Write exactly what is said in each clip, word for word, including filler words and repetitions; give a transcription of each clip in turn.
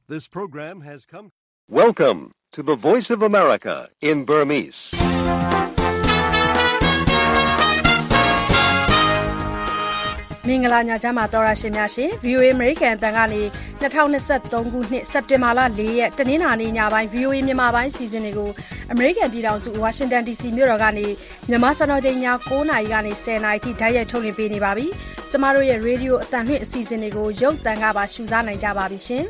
This program has come. Welcome to the Voice of America in Burmese. မင်္ဂလာညချမ်းပါတော်ရရှင်များရှင် ဗီအိုအေ American အတန်ကနေ၂၀၂၃ခုနှစ်စက်တင်ဘာလ၄ရက်တနင်္လာနေ့ညပိုင်း ဗီအိုအေ မြန်မာပိုင်းစီစဉ်တွေကို American ပြည်ထောင်စု Washington ဒီ စီ မြို့တော်ကနေမြန်မာစံတော်ချိန်ည၉နာရီကနေ၁၀နာရီထိဓာတ်ရိုက်ထုတ်လွှင့်ပေးနေပါပြီ။ကျမတို့ရဲ့ Radio အတန်လွှင့်အစီအစဉ်တွေကိုရုပ်သံကပါရှုစားနိုင်ကြပါပြီရှင်။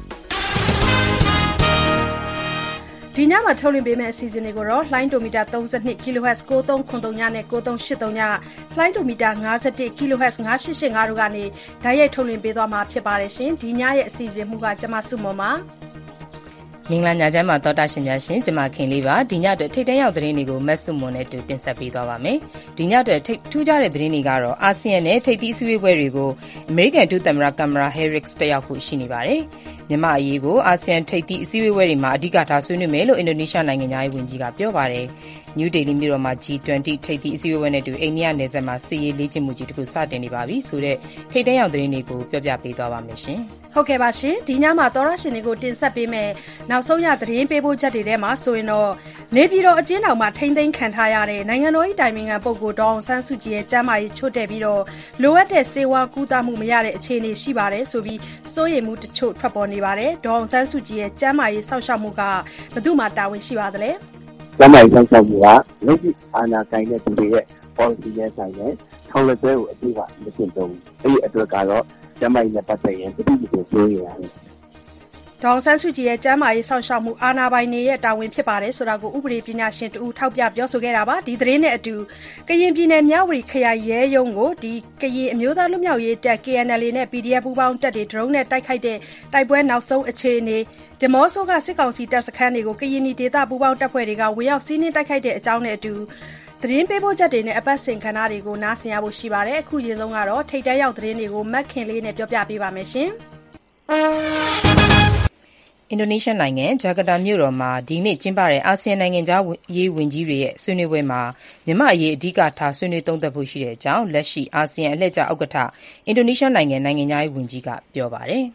ဒီညမှာထုတ်လွှင့်ပေးမယ့်အစီအစဉ်တွေကိုတော့လှိုင်းဒိုမီတာ၃၂ kilohertz ၉၃၇၃ညနဲ့၉၃၈၃ညလှိုင်းဒိုမီတာ၅၁ kilohertz ၅၈၈၅တို့ကနေဓာတ်ရိုက်ထုတ်လွှင့်ပေးသွားမှာဖြစ်ပါတယ်ရှင်ဒီညရဲ့အစီအစဉ်မှုကကျမစုမွန်ပါမင်္ဂလာညချမ်းပါတော်တာရှင်များရှင်ကျမခင်လေးပါဒီညအတွက်ထိတ်တန့်ရောက်သတင်းတွေကိုမတ်စုမွန်နဲ့တူတင်ဆက်ပေးသွားပါမယ်ဒီညအတွက်ထူးခြားတဲ့သတင်းတွေကတော့အာဆီယံနဲ့ထိပ်သီးအစည်းအဝေးတွေကိုအမေရိကန်ဒုသမ္မတကမ်မရာဟဲရစ်တက်ရောက်ဖို့ရှိနေပါတယ်မြန်မာအရေးကိုအာဆီယံထိပ်သီးအစည်းအဝေးတွေမှာအဓိကထားဆွေးနွေးမယ်လို့အင်ဒိုနီးရှားနိုင်ငံသားရေးဝန်ကြီးကပြောပါတယ်နယူးဒေလီမြို့တော်မှာ ဂျီ ၂၀ ထိပ်သီးအစည်းအဝေးနဲ့တူအိန္ဒိယနယ်စပ်မှာစစ်ရေးလေ့ကျင့်မှုကြီးတစ်ခုစတင်နေပါပြီဆိုတဲ့ထိတ်တန့်ရောက်သတင်းတွေကိုပြောပြပေးသွားပါမယ်ရှင်ဟုတ်ကဲ့ပါရှင်ဒီညမှာတော်ရရှင်တွေကိုတင်ဆက်ပေးမယ်နောက်ဆုံးရသတင်းပေးပို့ချက်တွေထဲမှာဆိုရင်တော့နေပြည်တော်အကျဉ်းထောင်မှာထိန်းသိမ်းခံထားရတဲ့နိုင်ငံတော်၏တိုင်ပင်ခံပုဂ္ဂိုလ်ဒေါအောင်ဆန်းစုကြည်ရဲ့ကျန်းမာရေးချို့တဲ့ပြီးတော့လိုအပ်တဲ့ဆေးဝါးကုသမှုမရတဲ့အခြေအနေရှိပါတယ်ဆိုပြီးစိုးရိမ်မှုတချို့ထွက်ပေါ်နေပါတယ်ဒေါအောင်ဆန်းစုကြည်ရဲ့ကျန်းမာရေးစောင့်ရှောက်မှုကဘယ်သူမှတာဝန်ရှိပါသလဲကျန်းမာရေးစောင့်ရှောက်မှုကလက်ရှိအာဏာကိုင်တဲ့သူတွေရဲ့ policy နဲ့ဆိုင်တဲ့ထောက်လက်ပွဲကိုအပြည့်အဝမကျင့်သုံးဘူးအဲ့ဒီအတွက်ကတော့ကျန်းမာရေးနဲ့ပတ်သက်ရင်တတိယကိုစိုးရိမ်ရတယ်ဒေါအောင်ဆန်းစုကြည်ရဲ့ကျန်းမာရေးစောင့်ရှောက်မှုအာဏာပိုင်တွေရဲ့တာဝန်ဖြစ်ပါတယ်ဆိုတာကိုဥပဒေပညာရှင်တူထောက်ပြပြောဆိုခဲ့တာပါဒီသတင်းနဲ့အတူကရင်ပြည်နယ်မြဝတီခရိုင်ရဲရုံးကိုဒီကရင်အမျိုးသားလွတ်မြောက်ရေးတပ် ကေအန်အယ်လ်အေ နဲ့ ပီဒီအက်ဖ် ပူးပေါင်းတပ်တွေ drone နဲ့တိုက်ခိုက်တဲ့တိုက်ပွဲနောက်ဆုံးအခြေအနေဒီမော့ဆိုကစစ်ကောင်စီတပ်စခန်းတွေကိုကရင်နီဒေသပူးပေါင်းတပ်ဖွဲ့တွေကဝင်ရောက်စီးနင်းတိုက်ခိုက်တဲ့အကြောင်းနဲ့အတူသတင်းပေးပို့ချက်တွေနဲ့အပတ်စဉ်ခန္ဓာတွေကိုနားဆင်ရဖို့ရှိပါတယ်အခုရေဆုံးကတော့ထိတ်တန့်ရောက်သတင်းတွေကိုမတ်ခင်လေးနဲ့ပြောပြပေးပါမယ်ရှင်အင်ဒိုနီးရှားနိုင်ငံဂျကာတာမြို့တော်မှာဒီနေ့ကျင်းပတဲ့အာဆီယံနိုင်ငံခြားရေးဝန်ကြီးတွေရဲ့ဆွေးနွေးပွဲမှာမြန်မာအရေးအဓိကထားဆွေးနွေးသုံးသပ်ဖို့ရှိတဲ့အကြောင်းလက်ရှိအာဆီယံအလှည့်ကျဥက္ကဋ္ဌအင်ဒိုနီးရှားနိုင်ငံနိုင်ငံခြားရေးဝန်ကြီးကပြောပါတယ်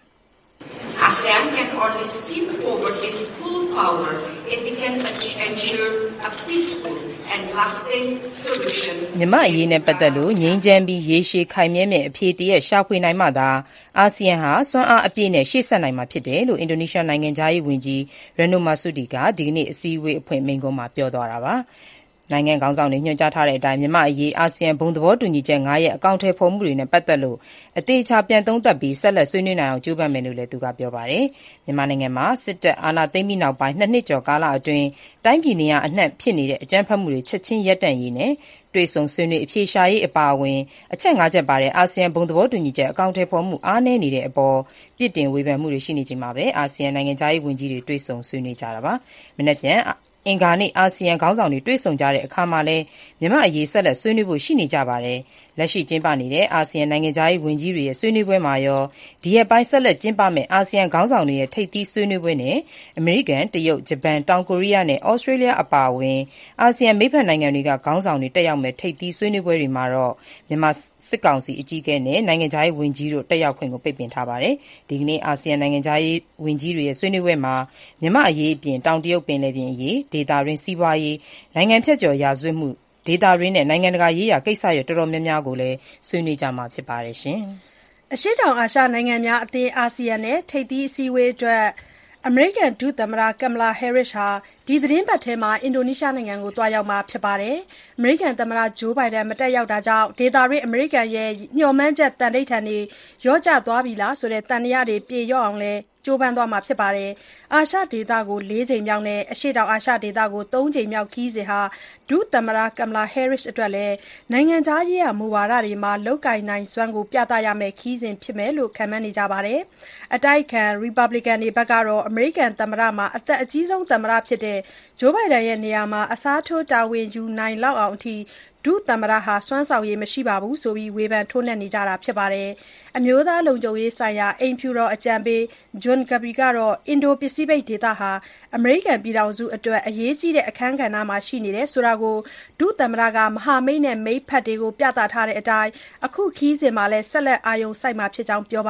ASEAN can only step forward in full power if we can ensure a peaceful and lasting solution. မြန်မာအရေးနဲ့ပတ်သက်လို့ငြိမ်းချမ်းပြီးရေရှည်ခိုင်မြဲမယ့်အဖြေတရက်ရှာဖွေနိုင်မှသာအာဆီယံဟာစွမ်းအားအပြည့်နဲ့ရှေ့ဆက်နိုင်မှာဖြစ်တယ်လို့အင်ဒိုနီးရှားနိုင်ငံခြားရေးဝန်ကြီးရနိုမာဆူဒီကဒီကနေ့အစည်းအဝေးအဖွင့်မိန့်ခွန်းမှာပြောသွားတာပါနိုင်ငံခေါင်းဆောင်တွေညွှန်ကြားထားတဲ့အတိုင်းမြန်မာအရေးအာဆီယံဘုံသဘောတူညီချက်၅ရပ်အကောင့်ထဲပေါ်မှုတွေနဲ့ပတ်သက်လို့အသေးချာပြန်သုံးသပ်ပြီးဆက်လက်ဆွေးနွေးနိုင်အောင်ကြိုးပမ်းမယ်လို့လည်းသူကပြောပါတယ်မြန်မာနိုင်ငံမှာစစ်တပ်အာဏာသိမ်းပြီးနောက်ပိုင်းနှစ်နှစ်ကျော်ကာလအတွင်းတိုင်းပြည်နေရာအနှံ့ဖြစ်နေတဲ့အကြမ်းဖက်မှုတွေချက်ချင်းရပ်တန့်ရေးနဲ့တွေ့ဆုံဆွေးနွေးအဖြေရှာရေးအပါအဝင်အချက်၅ချက်ပါတဲ့အာဆီယံဘုံသဘောတူညီချက်အကောင့်ထဲပေါ်မှုအားနည်းနေတဲ့အပေါ်ပြစ်တင်ဝေဖန်မှုတွေရှိနေချိန်မှာပဲအာဆီယံနိုင်ငံခြားရေးဝန်ကြီးတွေတွေ့ဆုံဆွေးနွေးကြတာပါမနေ့ပြန်အင်္ဂါနေ့အာဆီယံခေါင်းဆောင်တွေတွေ့ဆုံကြတဲ့အခါမှာလည်းမြန်မာအရေးဆက်လက်ဆွေးနွေးဖို့ရှိနေကြပါတယ်။လက်ရှိကျင်းပနေတဲ့အာဆီယံနိုင်ငံခြားရေးဝန်ကြီးတွေရဲ့ဆွေးနွေးပွဲမှာရောဒီရက်ပိုင်းဆက်လက်ကျင်းပမယ့်အာဆီယံခေါင်းဆောင်တွေရဲ့ထိပ်သီးဆွေးနွေးပွဲနဲ့အမေရိကန်၊တရုတ်၊ဂျပန်၊တောင်ကိုရီးယားနဲ့ဩစတြေးလျအပါအဝင်အာဆီယံမိတ်ဖက်နိုင်ငံတွေကခေါင်းဆောင်တွေတက်ရောက်မယ့်ထိပ်သီးဆွေးနွေးပွဲတွေမှာတော့မြန်မာစစ်ကောင်စီအကြီးအကဲနဲ့နိုင်ငံခြားရေးဝန်ကြီးတို့တက်ရောက်ခွင့်ကိုပိတ်ပင်ထားပါတယ်။ဒီကနေ့အာဆီယံနိုင်ငံခြားရေးဝန်ကြီးတွေရဲ့ဆွေးနွေးပွဲမှာမြန်မာအရေးအပြင်တောင်တရုတ်ပင်လယ်ပြင်အရေးဒေသတွင်းစီးပွားရေးနိုင်ငံဖြတ်ကျော်ရာဇဝတ်မှုဒေသတွင်းနဲ့နိုင်ငံတကာရေးရာကိစ္စရပ်တော်တော်များများကိုလည်းဆွေးနွေးကြမှာဖြစ်ပါတယ်ရှင်။အရှေ့တောင်အာရှနိုင်ငံများအသင်းအာဆီယံနဲ့ထိပ်သီးအစည်းအဝေးအတွက်အမေရိကန်ဒုသမ္မတကမ်မလာဟဲရစ်ဟာဒီသတင်းပတ်ထဲမှာအင်ဒိုနီးရှားနိုင်ငံကိုတွားရောက်မှာဖြစ်ပါတယ်။အမေရိကန်သမ္မတဂျိုးဘိုင်ဒန်မတက်ရောက်တာကြောင့်ဒေသတွင်းအမေရိကန်ရဲ့ညှော်မှန်းချက်တန်ဋိဌာန်တွေရော့ကျသွားပြီလားဆိုတဲ့တန်တရားတွေပြေလျော့အောင်လဲကြိုးပမ်းသွားမှာဖြစ်ပါတယ်။အာရှဒေသကို၄ကြိမ်မြောက်နဲ့အရှေ့တောင်အာရှဒေသကို၃ကြိမ်မြောက်ခီးစဉ်ဟာဒုသမ္မတကမ်မလာဟဲရစ်အတွက်လည်းနိုင်ငံခြားရေးရာမူဝါဒတွေမှာလောက်ကိုင်နိုင်စွမ်းကိုပြသရမယ့်ခီးစဉ်ဖြစ်မယ်လို့ခန့်မှန်းနေကြပါတယ်။အတိုက်ခံ Republican တွေဘက်ကတော့အမေရိကန်သမ္မတမှာအသက်အကြီးဆုံးသမ္မတဖြစ်တဲ့ဂျိုးဘိုင်ဒန်ရဲ့နေရာမှာအစားထိုးတာဝန်ယူနိုင်လောက်အောင်အထိဒုသမ္မတဟာစွမ်းဆောင်ရည်မရှိပါဘူးဆိုပြီးဝေဖန်ထိုးနှက်နေကြတာဖြစ်ပါတယ်။အမျိုးသားလုံခြုံရေးဆိုင်ရာအိမ်ဖြူတော်အကြံပေးဂျွန်ကဘီကတော့အင်ဒိုပစိဖိတ်ဒေသဟာအမေရိကန်ပြည်ထောင်စုအတွက်အရေးကြီးတဲ့အခန်းကဏ္ဍမှာရှိနေတယ်ဆိုတာကိုဒုသမ္မတကမဟာမိတ်နဲ့မိတ်ဖက်တွေကိုပြသထားတဲ့အတိုင်းအခုခီးစဉ်မှာလည်းဆက်လက်အာရုံစိုက်မှာဖြစ်ကြောင်းပြောပါတယ်။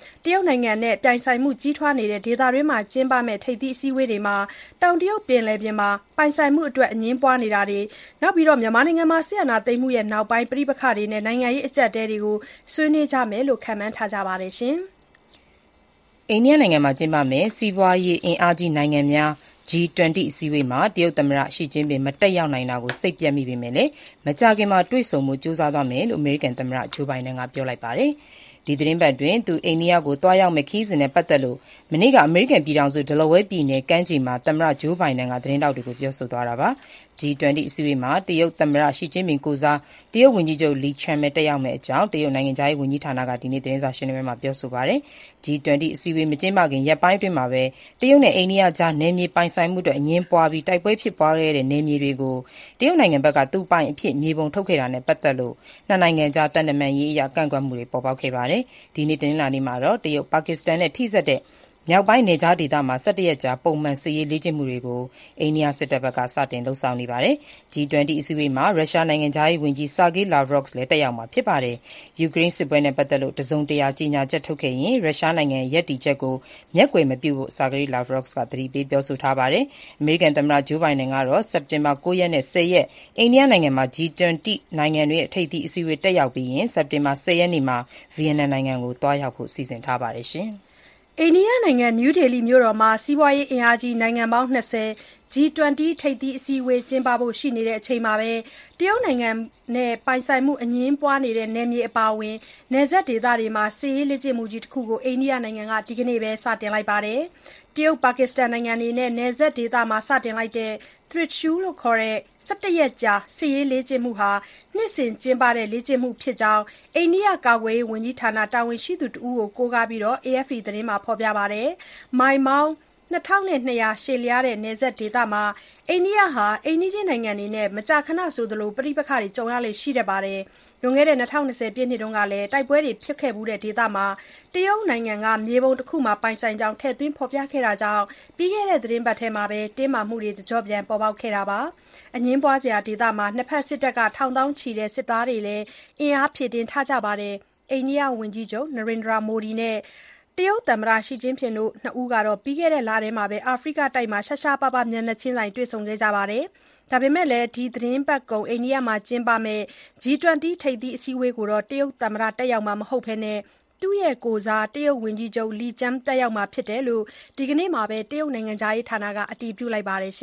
တရုတ်နိုင်ငံနဲ့ပြိုင်ဆိုင်မှုကြီးထွားနေတဲ့ဒေသတွင်းမှာကျင်းပမယ့်ထိပ်သီးအစည်းအဝေးတွေမှာတောင်တရုတ်ပင်လယ်ပြင်မှာပိုင်ဆိုင်မှုအတွက်အငြင်းပွားနေတာတွေနောက်ပြီးမြန်မာနိုင်ငံမှာစစ်အာဏာသိမ်းမှုရဲ့နောက်ပိုင်းပဋိပက္ခတွေနဲ့နိုင်ငံရေးအကျပ်အတည်းတွေကိုဆွေးနွေးကြမယ်လို့ခန့်မှန်းထားကြပါတယ်။အိန္ဒိယနိုင်ငံမှာကျင်းပမယ့်စီးပွားရေးအင်အားကြီးနိုင်ငံများ ဂျီ ၂၀ အစည်းအဝေးမှာတရုတ်သမ္မတရှီကျင်းပင်မတက်ရောက်နိုင်တာကိုစိတ်ပျက်မိပေမဲ့လည်းမကြာခင်မှာတွေ့ဆုံမှုကြိုးစားသွားမယ်လို့အမေရိကန်သမ္မတဂျိုးဘိုင်ဒန်ကပြောလိုက်ပါတယ်။ဒီသီတင်းပတ်အတွင်းသူအိန္ဒိယကိုသွားရောက်မယ့်ခရီးစဉ်နဲ့ပတ်သက်လို့မနေ့ကအမေရိကန်ပြည်ထောင်စုဒယ်လာဝဲပြည်နယ်ကမ်းခြေမှာသမ္မတဂျိုးဘိုင်ဒန်ကသတင်းထောက်တွေကိုပြောဆိုသွားတာပါ။ ဂျီ ၂၀ အစည်းအဝေးမှာတရုတ်သမ္မတရှီကျင်းပင်ကိုယ်စားတရုတ်ဝန်ကြီးချုပ်လီချန်ပဲတက်ရောက်မယ့်အကြောင်းတရုတ်နိုင်ငံခြားရေးဝန်ကြီးဌာနကဒီနေ့သတင်းစာရှင်းလင်းပွဲမှာပြောဆိုပါတယ်။ ဂျီ ၂၀ အစည်းအဝေးမကျင်းပခင်ရက်ပိုင်းအတွင်းမှာပဲတရုတ်နဲ့အိန္ဒိယကြားနယ်မြေပိုင်ဆိုင်မှုအတွက်အငြင်းပွားပြီးတိုက်ပွဲဖြစ်ပွားခဲ့တဲ့နယ်မြေတွေကိုတရုတ်နိုင်ငံဘက်ကသူပိုင်အဖြစ်မြေပုံထုတ်ခဲ့တာနဲ့ပတ်သက်လို့နှစ်နိုင်ငံကြားသံတမန်ရေးအရကန့်ကွက်မှုတွေပေါ်ပေါက်ခဲ့ပါတယ်။ဒီနေ့တနင်္လာနေ့မှာတော့တရုတ်ပါကစ္စတန်နဲ့ထိစပ်တဲ့မြောက်ပိုင်းနယ်ခြားဒေသမှာ၁၁ရက်ကြာပုံမှန်စစ်ရေးလေ့ကျင့်မှုတွေကိုအိန္ဒိယစစ်တပ်ဘက်ကစတင်လုပ်ဆောင်နေပါတယ်။ ဂျီ ၂၀ အစည်းအဝေးမှာရုရှားနိုင်ငံခြားရေးဝန်ကြီး Sergey Lavrov လည်းတက်ရောက်မှာဖြစ်ပါတယ်။ ယူကရိန်းစစ်ပွဲနဲ့ပတ်သက်လို့တစုံတရာကြေညာချက်ထုတ်ခဲ့ရင်ရုရှားနိုင်ငံရဲ့ရပ်တည်ချက်ကိုမျက်ကွယ်မပြုဖို့ Sergey Lavrov ကသတိပေးပြောဆိုထားပါတယ်။ အမေရိကန်သမ္မတဂျိုးဘိုင်ဒန်ကတော့စက်တင်ဘာ၉ရက်နဲ့၁၀ရက်အိန္ဒိယနိုင်ငံမှာ ဂျီ ၂၀ နိုင်ငံတွေရဲ့ထိပ်သီးအစည်းအဝေးတက်ရောက်ပြီးရင်စက်တင်ဘာ၁၀ရက်နေ့မှာဗီယက်နမ်နိုင်ငံကိုသွားရောက်ဖို့စီစဉ်ထားပါတယ်။အိန္ဒိယနိုင်ငံနယူးဒေလီမြို့တော်မှာစီးပွားရေးအင်အားကြီးနိုင်ငံပေါင်း၂၀ ဂျီ ၂၀ ထိပ်သီးအစည်းအဝေးကျင်းပဖို့ရှိနေချိန်မှာပဲတရုတ်နိုင်ငံနဲ့ပိုင်ဆိုင်မှုအငြင်းပွားနေတဲ့နယ်မြေအပါအဝင်နယ်စပ်ဒေသတွေမှာစစ်ရေးလေ့ကျင့်မှုကြီးတစ်ခုကိုအိန္ဒိယနိုင်ငံကဒီကနေ့ပဲစတင်လိုက်ပါတယ်။တရုတ်ပါကစ္စတန်နိုင်ငံတွေနဲ့နယ်စပ်ဒေသမှာစတင်လိုက်တဲ့ Trisul လို့ခေါ်တဲ့၁၁ရက်ကြာစစ်ရေးလေ့ကျင့်မှုဟာနှစ်စဉ်ကျင်းပတဲ့လေ့ကျင့်မှုဖြစ်ကြောင်းအိန္ဒိယကာကွယ်ရေးဝန်ကြီးဌာနတာဝန်ရှိသူတဦးကိုကိုးကားပြီး အေအက်ဖ်ပီ သတင်းမှာဖော်ပြပါတယ်။မိုင်ပေါင်းနှစ်ထောင်နှစ်ရာရှည်လျားတဲ့နယ်စပ်ဒေသမှာအိန္ဒိယဟာအိမ်နီးချင်းနိုင်ငံတွေနဲ့မကြာခဏဆိုသလိုပဋိပက္ခတွေကြုံရလေ့ရှိတတ်ပါတယ်။လွန်ခဲ့တဲ့၂၀၂၀ပြည့်နှစ်တုန်းကလည်းတိုက်ပွဲတွေဖြစ်ခဲ့ဖူးတဲ့ဒေသမှာတရုတ်နိုင်ငံကမြေပုံတစ်ခုမှာပိုင်ဆိုင်ကြောင်းထည့်သွင်းဖော်ပြခဲ့တာကြောင့်ပြီးခဲ့တဲ့သီတင်းပတ်ထဲမှာပဲတင်းမာမှုတွေတကျော့ပြန်ပေါ်ပေါက်ခဲ့တာပါ။အငြင်းပွားစရာဒေသမှာနှစ်ဖက်စစ်တပ်ကထောင်သောင်းချီတဲ့စစ်သားတွေလည်းအင်အားဖြည့်တင်းထားကြပါတယ်။အိန္ဒိယဝန်ကြီးချုပ်နရိန်ဒရာမိုဒီနဲ့တရုတ်သမ္မတရှီကျင်းဖျင်တို့နှစ်ဦးကတော့ပြီးခဲ့တဲ့လထဲမှာပဲအာဖရိကတိုက်မှာရှားရှားပါးပါးမျက်နှာချင်းဆိုင်တွေ့ဆုံခဲ့ကြပါတယ်။ဒါပေမဲ့လည်းဒီသီတင်းပတ်ကုန်အိန္ဒိယမှာကျင်းပမယ့် ဂျီ ၂၀ ထိပ်သီးအစည်းအဝေးကိုတော့တရုတ်သမ္မတတက်ရောက်မှာမဟုတ်ဘဲသူ့ရဲ့ကိုယ်စားတရုတ်ဝန်ကြီးချုပ်လီကျန်းတက်ရောက်မှာဖြစ်တယ်လို့ဒီကနေ့မှာပဲတရုတ်နိုင်ငံခြားရေးဌာနကအတည်ပြုလိုက်ပါတယ်။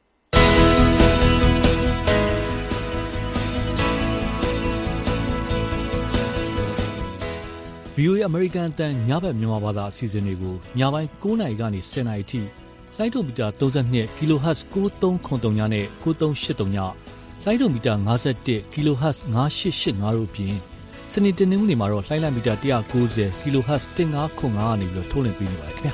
ဗွီအိုအေ အမေရိကန်အသံညဘက်မြန်မာဘာသာအစီအစဉ်တွေကိုညပိုင်း၉နာရီကနေ၁၀နာရီအထိလိုင်းဒိုမီတာ၃၂ kHz ၉၃၇၃ညနဲ့၉၃၈၃ညလိုင်းဒိုမီတာ၅၁ kHz ၅၈၈၅တို့အပြင်စနေတနင်္ဂနွေမှာတော့လိုင်းလံမီတာ၁၉၀ kHz ၁၅၇၅ကနေပြီးထုတ်လွှင့်ပေးနေပါတယ်ခင်ဗျာ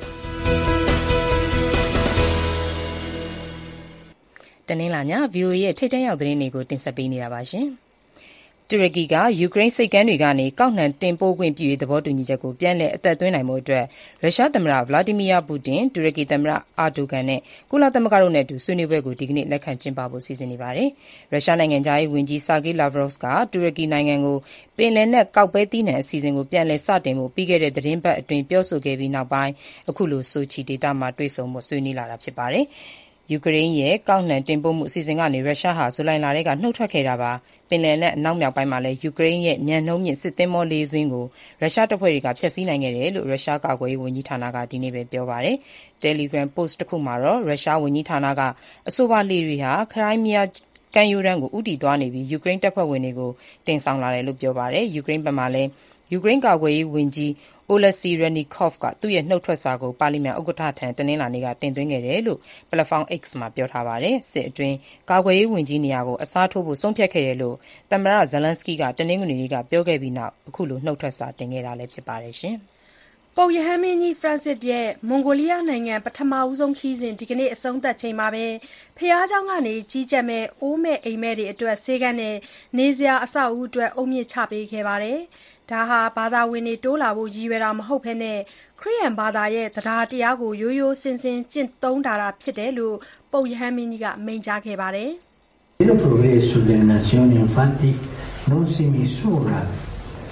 တနင်္လာည ဗွီအိုအေ ရဲ့ထိပ်တန်းရောက်သတင်းတွေကိုတင်ဆက်ပေးနေတာပါရှင်။တူရကီကယူကရိန်းဆိပ်ကမ်းတွေကနေကောက်နှံတင်ပို့ခွင့်ပြုရေးသဘောတူညီချက်ကိုပြန်လည်အသက်သွင်းနိုင်ဖို့အတွက်ရုရှားသမ္မတဗလာဒီမီယာပူတင်တူရကီသမ္မတအာဒိုဂန်နဲ့ကုလသမဂ္ဂတို့နဲ့အတူဆွေးနွေးပွဲကိုဒီကနေ့လက်ခံကျင်းပဖို့စီစဉ်နေပါတယ်။ရုရှားနိုင်ငံခြားရေးဝန်ကြီးဆာဂေးလာဗရော့စ်ကတူရကီနိုင်ငံကိုပင်လယ်နက်ကောက်ပဲသီးနှံအစီအစဉ်ကိုပြန်လည်စတင်ဖို့ပြီးခဲ့တဲ့သတင်းပတ်အတွင်းပြောဆိုခဲ့ပြီးနောက်ပိုင်းအခုလိုဆိုချီဒေသမှာတွေ့ဆုံဖို့ဆွေးနွေးလာတာဖြစ်ပါတယ်။ယူကရိန်းရဲ့ကောက်နှံတင်ပို့မှုအစီအစဉ်ကနေရုရှားဟာဇူလိုင်လထဲကနှုတ်ထွက်ခဲ့တာပါပင်လယ်နက်အနောက်မြောက်ပိုင်းမှာလည်းယူကရိန်းရဲ့မြန်နှုန်းမြင့်စစ်သင်္ဘောလေးစင်းကိုရုရှားတပ်ဖွဲ့တွေကဖျက်ဆီးနိုင်ခဲ့တယ်လို့ရုရှားကာကွယ်ရေးဝန်ကြီးဌာနကဒီနေ့ပဲပြောပါတယ်။ Telegram Post တစ်ခုမှာတော့ရုရှားဝန်ကြီးဌာနကအဆိုပါလေတွေဟာခရိုင်းမီးယားကမ်းရိုးတန်းကိုဥတီသွားနေပြီးယူကရိန်းတပ်ဖွဲ့ဝင်တွေကိုတင်ဆောင်လာတယ်လို့ပြောပါတယ်။ယူကရိန်းဘက်မှာလည်းယူကရိန်းကာကွယ်ရေးဝန်ကြီးOleksiy Reznikov ကသူ့ရဲ့နှုတ်ထွက်စာကိုပါလီမန်ဥက္ကဋ္ဌထံတနင်္လာနေ့ကတင်သွင်းခဲ့တယ်လို့ Platform X မှာပြောထားပါတယ်။စစ်အတွင်းကာကွယ်ရေးဝန်ကြီးနေရာကိုအစားထိုးဖို့ဆုံးဖြတ်ခဲ့တယ်လို့သမ္မတဇလန်စကီးကတနင်္ဂနွေနေ့ကပြောခဲ့ပြီးနောက်အခုလိုနှုတ်ထွက်စာတင်ခဲ့တာလည်းဖြစ်ပါတယ်ရှင်။ပုပ်ရဟန်းမင်းကြီးဖရန့်စစ်ရဲ့မွန်ဂိုလီးယားနိုင်ငံပထမဦးဆုံးခရီးစဉ်ဒီကနေ့အဆုံးသတ်ချိန်မှာပဲဖျားเจ้าကနေကြီးကြပ်မဲ့အိုးမဲ့အိမ်မဲ့တွေအတွက်ဆေးကန်းနဲ့နေစရာအဆောက်အဦအတွက်အုတ်မြစ်ချပေးခဲ့ပါတယ်။ဒါဟာဘာသာဝင်တွေတိုးလာဖို့ရည်ရွယ်တာမဟုတ်ဘဲခရစ်ယာန်ဘာသာရဲ့တရားတရားကိုရိုးရိုးစင်စင်ကျင့်သုံးတာတာဖြစ်တယ်လို့ပုပ်ရဟန်းမင်းကြီးကမိန့်ကြားခဲ့ပါတယ်။ Il progresso delle nazioni infatti non si misura su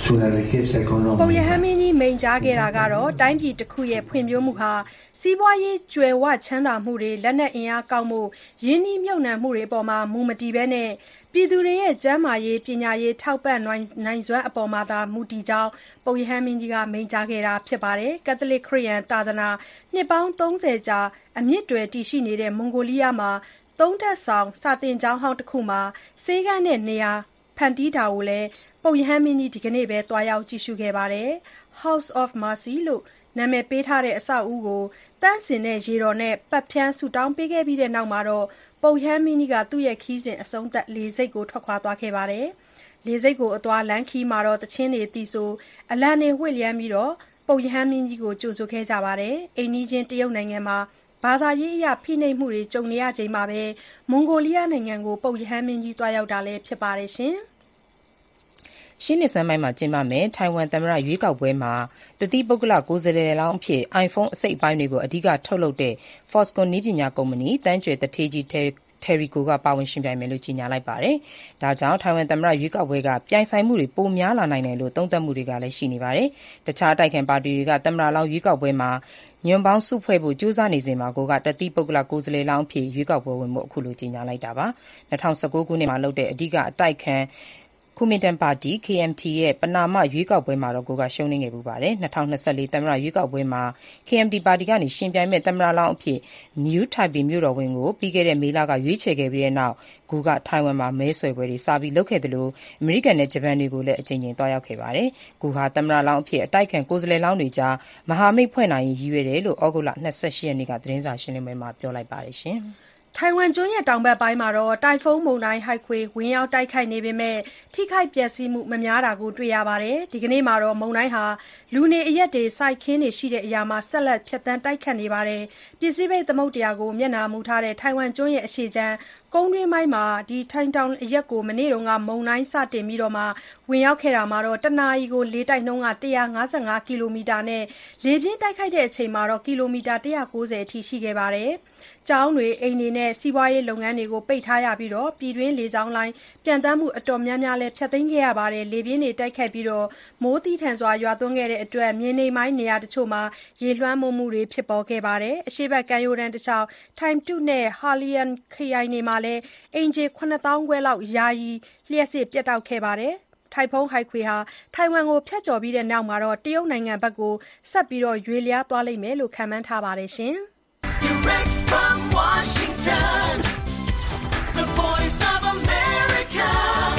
ပုပ်ရဟန်းမင်းကြီးမိန့်ကြားခဲ့တာကတော့တိုင်းပြည်တစ်ခုရဲ့ဖွံ့ဖြိုးမှုဟာစီးပွားရေးကြွယ်ဝချမ်းသာမှုတွေလက်နက်အင်အားကောင်းမှုရင်းနှီးမြှုပ်နှံမှုတွေအပေါ်မှာမူမတည်ဘဲနဲ့ပြည်သူတွေရဲ့ကျန်းမာရေးပညာရေးထောက်ပံ့နိုင်စွမ်းအပေါ်မှာသာမူတည်ကြောင်းပုပ်ရဟန်းမင်းကြီးကမိန့်ကြားခဲ့တာဖြစ်ပါတယ်။ကက်သလစ်ခရစ်ယာန်သာသနာနှစ်ပေါင်းသုံးဆယ်ကြာအမြင့်တွယ်တည်ရှိနေတဲ့မွန်ဂိုလီးယားမှာသုံးထပ်ဆောင်စာသင်ကျောင်းဟောင်းတစ်ခုမှာဆေးခန်းနဲ့နေရာဖန်တီးတာကိုလည်းပုပ်ရဟန်းမင်းကြီးဒီကနေ့ပဲသွားရောက်ကြည့်ရှုခဲ့ပါတယ်။ House of Mercy လို့နာမည်ပေးထားတဲ့အဆောက်အဦကိုတန့်စင်တဲ့ရေတော်နဲ့ပတ်ဖြန်းဆုတောင်းပေးခဲ့ပြီးတဲ့နောက်မှာတော့ပုပ်ရဟန်းမင်းကြီးကသူ့ရဲ့ခီးစဉ်အဆုံးသတ်လေဆိပ်ကိုထွက်ခွာသွားခဲ့ပါတယ်။လေဆိပ်ကိုအသွားလမ်းခီးမှာတော့တခြင်းတွေတီးဆိုအလံတွေဝှေ့လျမ်းပြီးတော့ပုပ်ရဟန်းမင်းကြီးကိုကြိုဆိုခဲ့ကြပါတယ်။အိမ်နီးချင်းတရုတ်နိုင်ငံမှာဘာသာရေးအရဖိနှိပ်မှုတွေကြုံနေရချိန်မှာပဲမွန်ဂိုလီးယားနိုင်ငံကိုပုပ်ရဟန်းမင်းကြီးသွားရောက်တာလည်းဖြစ်ပါတယ်ရှင်။ရှင်းနေစမ်းပိုင်းမှာကျင်းပမယ်ထိုင်ဝမ်သမ္မတရွေးကောက်ပွဲမှာတတိပုဂ္ဂလကိုယ်စားလှယ်လောင်းအဖြစ် iPhone အစိတ်အပိုင်းတွေကိုအဓိကထုတ်လုပ်တဲ့ Foxconn နည်းပညာကုမ္ပဏီတန်းကြွယ်သူဌေးကြီး Terrico ကပါဝင်ယှဉ်ပြိုင်မယ်လို့ကြေညာလိုက်ပါတယ်။ဒါကြောင့်ထိုင်ဝမ်သမ္မတရွေးကောက်ပွဲကပြိုင်ဆိုင်မှုတွေပိုများလာနိုင်တယ်လို့သုံးသပ်မှုတွေကလည်းရှိနေပါတယ်။တခြားတိုက်ခံပါတီတွေကသမ္မတလောင်းရွေးကောက်ပွဲမှာညွန့်ပေါင်းစုဖွဲ့ဖို့ကြိုးစားနေစဉ်မှာကိုကတတိပုဂ္ဂလကိုယ်စားလှယ်လောင်းအဖြစ်ရွေးကောက်ပွဲဝင်ဖို့အခုလိုကြေညာလိုက်တာပါ။၂၀၁၉ခုနှစ်မှာလုပ်တဲ့အဓိကအတိုက်ခံကူမင်တန်ပါတီ K M T ရဲ့ပနာမရွေးကောက်ပွဲမှာတော့ကိုကရှုံးနိမ့်ခဲ့ပူပါတယ်။၂၀၂၄သမ္မတရွေးကောက်ပွဲမှာ K M T ပါတီကနေရှင်ပြိုင်မဲ့သမ္မတလောင်းအဖြစ် New Taipei မြို့တော်ဝန်ကိုပြီးခဲ့တဲ့မေလကရွေးချယ်ခဲ့ပြီးတဲ့နောက်ဂူကထိုင်ဝမ်မှာမဲဆွယ်ပွဲတွေစပြီးလုပ်ခဲ့တယ်လို့အမေရိကန်နဲ့ဂျပန်တွေကိုလည်းအကြိမ်ကြိမ်တွားရောက်ခဲ့ပါတယ်။ဂူဟာသမ္မတလောင်းအဖြစ်အတိုက်ခံကိုယ်စားလှယ်လောင်းတွေကြားမဟာမိတ်ဖွဲ့နိုင်ရည်ရွယ်တယ်လို့ဩဂုတ်လ၂၈ရက်နေ့ကသတင်းစာရှင်းလင်းပွဲမှာပြောလိုက်ပါတယ်ရှင်။ထိုင်ဝမ်ကျွန်းရဲ့တောင်ဘက်ပိုင်းမှာတော့တိုင်ဖုန်းမုန်တိုင်းဟိုက်ခွေဝင်ရောက်တိုက်ခိုက်နေပေမဲ့ထိခိုက်ပျက်စီးမှုမများတာကိုတွေ့ရပါတယ်။ဒီကနေ့မှာတော့မုန်တိုင်းဟာလူနေအရက်တွေစိုက်ခင်းတွေရှိတဲ့အရာမှာဆက်လက်ဖြတ်တန်းတိုက်ခတ်နေပါတယ်။ပစ္စည်းပိတ်သမုဒ္ဒရာကိုမျက်နှာမူထားတဲ့ထိုင်ဝမ်ကျွန်းရဲ့အရှေ့ခြမ်းကုန်းတွင်းပိုင်းမှာဒီထိုင်တောင်အရက်ကိုမနေ့တုန်းကမုန်တိုင်းစတင်ပြီးတော့မှဝင်ရောက်ခဲ့တာမှာတော့တနာရီကိုလေတိုက်နှုန်းက၁၅၅ကီလိုမီတာနဲ့လေပြင်းတိုက်ခိုက်တဲ့အချိန်မှာတော့ကီလိုမီတာ၁၉၀အထိရှိခဲ့ပါတယ်။ကျောင်းတွေအိမ်တွေနဲ့စီးပွားရေးလုပ်ငန်းတွေကိုပိတ်ထားရပြီးတော့ပြည်တွင်းလေကြောင်းလိုင်းပြန်တမ်းမှုအတော်များများလည်းဖျက်သိမ်းခဲ့ရပါတယ်။လေပြင်းတွေတိုက်ခတ်ပြီးတော့မိုးသီးထန်စွာရွာသွန်းခဲ့တဲ့အတွက်မြေနေပိုင်းနေရာတချို့မှာရေလွှမ်းမိုးမှုတွေဖြစ်ပေါ်ခဲ့ပါတယ်။အရှေ့ဘက်ကမ်းရိုးတန်းတစ်လျှောက်ထိုင်တုနဲ့ဟာလီယန်ခရိုင်တွေမှာလည်းအင်ဂျီခုနှစ်သောင်းခွဲလောက်ယာယီလျှက်စစ်ပြတ်တောက်ခဲ့ပါတယ်။ထိုင်ဖုန်းဟိုက်ခွေဟာထိုင်ဝမ်ကိုဖျက်ကျော်ပြီးတဲ့နောက်မှာတော့တရုတ်နိုင်ငံဘက်ကိုဆက်ပြီးတော့ရွေ့လျားသွားလိမ့်မယ်လို့ခန့်မှန်းထားပါတယ်ရှင်။ Direct from Washington, the voice of America,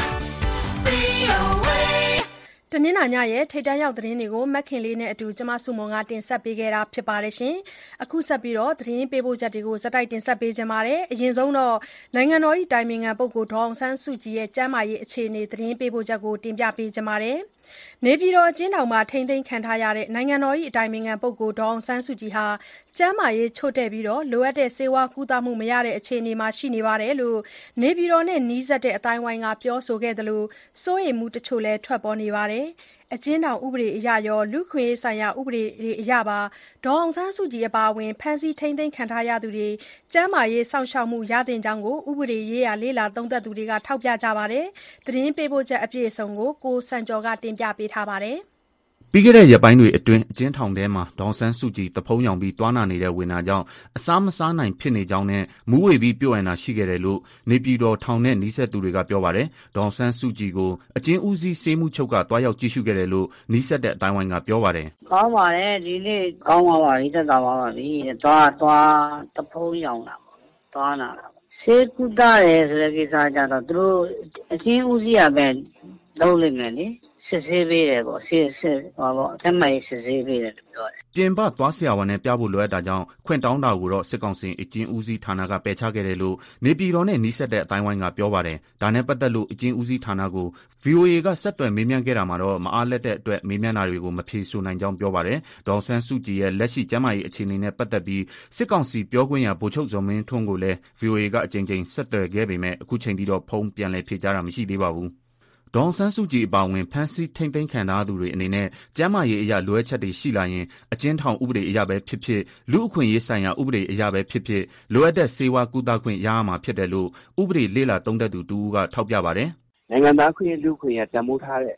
V O A တနင်္လာညရဲ့ထိပ်တန်းရောက်သတင်းတွေကိုမက်ခင်လေးနဲ့အတူကျမစုမွန်ကတင်ဆက်ပေးခဲ့တာဖြစ်ပါတယ်ရှင်။အခုဆက်ပြီးတော့သတင်းပေးပို့ချက်တွေကိုစက်တိုက်တင်ဆက်ပေးကြပါမယ်။အရင်ဆုံးတော့နိုင်ငံတော်၏တိုင်ပင်ခံပုဂ္ဂိုလ်ဒေါအောင်ဆန်းစုကြည်ရဲ့ကျန်းမာရေးအခြေအနေသတင်းပေးပို့ချက်ကိုတင်ပြပေးကြပါမယ်။နေပြည်တော်အကျဉ်းထောင်မှာထိန်းသိမ်းခံထားရတဲ့နိုင်ငံတော်၏အတိုင်ပင်ခံပုဂ္ဂိုလ်ဒေါအောင်ဆန်းစုကြည်ဟာကျန်းမာရေးချို့တဲ့ပြီးတော့လိုအပ်တဲ့ဆေးဝါးကုသမှုမရတဲ့အခြေအနေမှာရှိနေပါတယ်လို့နေပြည်တော်နဲ့နီးစပ်တဲ့အတိုင်းဝိုင်းကပြောဆိုခဲ့တယ်လို့စိုးရိမ်မှုတချို့လည်းထွက်ပေါ်နေပါတယ်။အကျဉ်းထောင်ဥပဒေအရရောလူခွေဆိုင်ရာဥပဒေအရပါဒေါအောင်ဆန်းစုကြည်အပါအဝင်ဖမ်းဆီးထိန်းသိမ်းခံထားရသူတွေကျန်းမာရေးစောင့်ရှောက်မှုရတဲ့ကြောင်းကိုဥပဒေရေးရာလေးလာသုံးသပ်သူတွေကထောက်ပြကြပါတယ်။သတင်းပေးပို့ချက်အပြည့်အစုံကိုကိုစံကျော်ကတင်ပြပေးထားပါတယ်။ပြီးခဲ့တဲ့ရက်ပိုင်းတွေအတွင်းအကျဉ်းထောင်ထဲမှာဒေါအောင်ဆန်းစုကြည်တဖုံးယောင်ပြီးတွားနာနေတဲ့ဝေဒနာကြောင့်အစားမစားနိုင်ဖြစ်နေကြောင်းနဲ့မူးဝေပြီးပြုတ်ရန်တာရှိခဲ့တယ်လို့နေပြည်တော်ထောင်နဲ့နီးစပ်သူတွေကပြောပါတယ်။ဒေါအောင်ဆန်းစုကြည်ကိုအကျဉ်းဦးစီးဆေးမှုချုပ်ကတွားရောက်ကြည့်ရှုခဲ့တယ်လို့နီးစပ်တဲ့အတိုင်းဝိုင်းကပြောပါတယ်။ကောင်းပါတယ်ဒီနေ့ကောင်းပါပါပြီသက်သာပါပါပြီ။တွားတွားတဖုံးယောင်တာပေါ့။တွားနာတာပေါ့။ဆေးကုသရဲဆိုတဲ့ကိစ္စကြတော့သူတို့အကျဉ်းဦးစီးရပဲလုပ်လိမ့်မယ်လေ။စစ်ဆေးပေးတယ်ပေါ့စစ်စစ်ဟောပေါ့အထက်မှတ်စစ်ဆေးပေးတယ်လို့ပြောတယ်ပြင်ပသွားဆရာဝန်နဲ့ပြဖို့လိုအပ်တာကြောင့်ခွင့်တောင်းတာကိုတော့စစ်ကောင်စီအကျဉ်းဦးစီးဌာနကပယ်ချခဲ့တယ်လို့နေပြည်တော်နဲ့နီးစပ်တဲ့အတိုင်းဝိုင်းကပြောပါတယ်ဒါနဲ့ပတ်သက်လို့အကျဉ်းဦးစီးဌာနကို ဗွီအိုအေ ကဆက်သွယ်မေးမြန်းခဲ့တာမှာတော့မအားလက်တဲ့အတွက်မေးမြန်းတာတွေကိုမဖြေဆိုနိုင်ကြောင်းပြောပါတယ်ဒေါအောင်ဆန်းစုကြည်ရဲ့လက်ရှိကျန်းမာရေးအခြေအနေနဲ့ပတ်သက်ပြီးစစ်ကောင်စီပြောခွင့်ရဗိုလ်ချုပ်ဇော်မင်းထွန်းကိုလည်း ဗွီအိုအေ ကအကြိမ်ကြိမ်ဆက်သွယ်ခဲ့ပေမဲ့အခုချိန်ထိတော့ဖုန်းပြန်လည်ဖြေကြားတာမရှိသေးပါဘူးဒေါအောင်ဆန်းစုကြည်အပါအဝင်ဖမ်းဆီးထိန်းသိမ်းခံထားသူတွေအနေနဲ့ကျန်းမာရေးအရာလိုအပ်ချက်တွေရှိလာရင်အကျဉ်းထောင်ဥပဒေအရပဲဖြစ်ဖြစ်လူအခွင့်ရေးဆိုင်ရာဥပဒေအရပဲဖြစ်ဖြစ်လိုအပ်တဲ့ဆေးဝါးကုသခွင့်ရရမှာဖြစ်တယ်လို့ဥပဒေလေ့လာသုံးသပ်သူတူကထောက်ပြပါတယ်နိုင်ငံသားခွင့်လူခွင့်ရတံမိုးထားတဲ့ဥ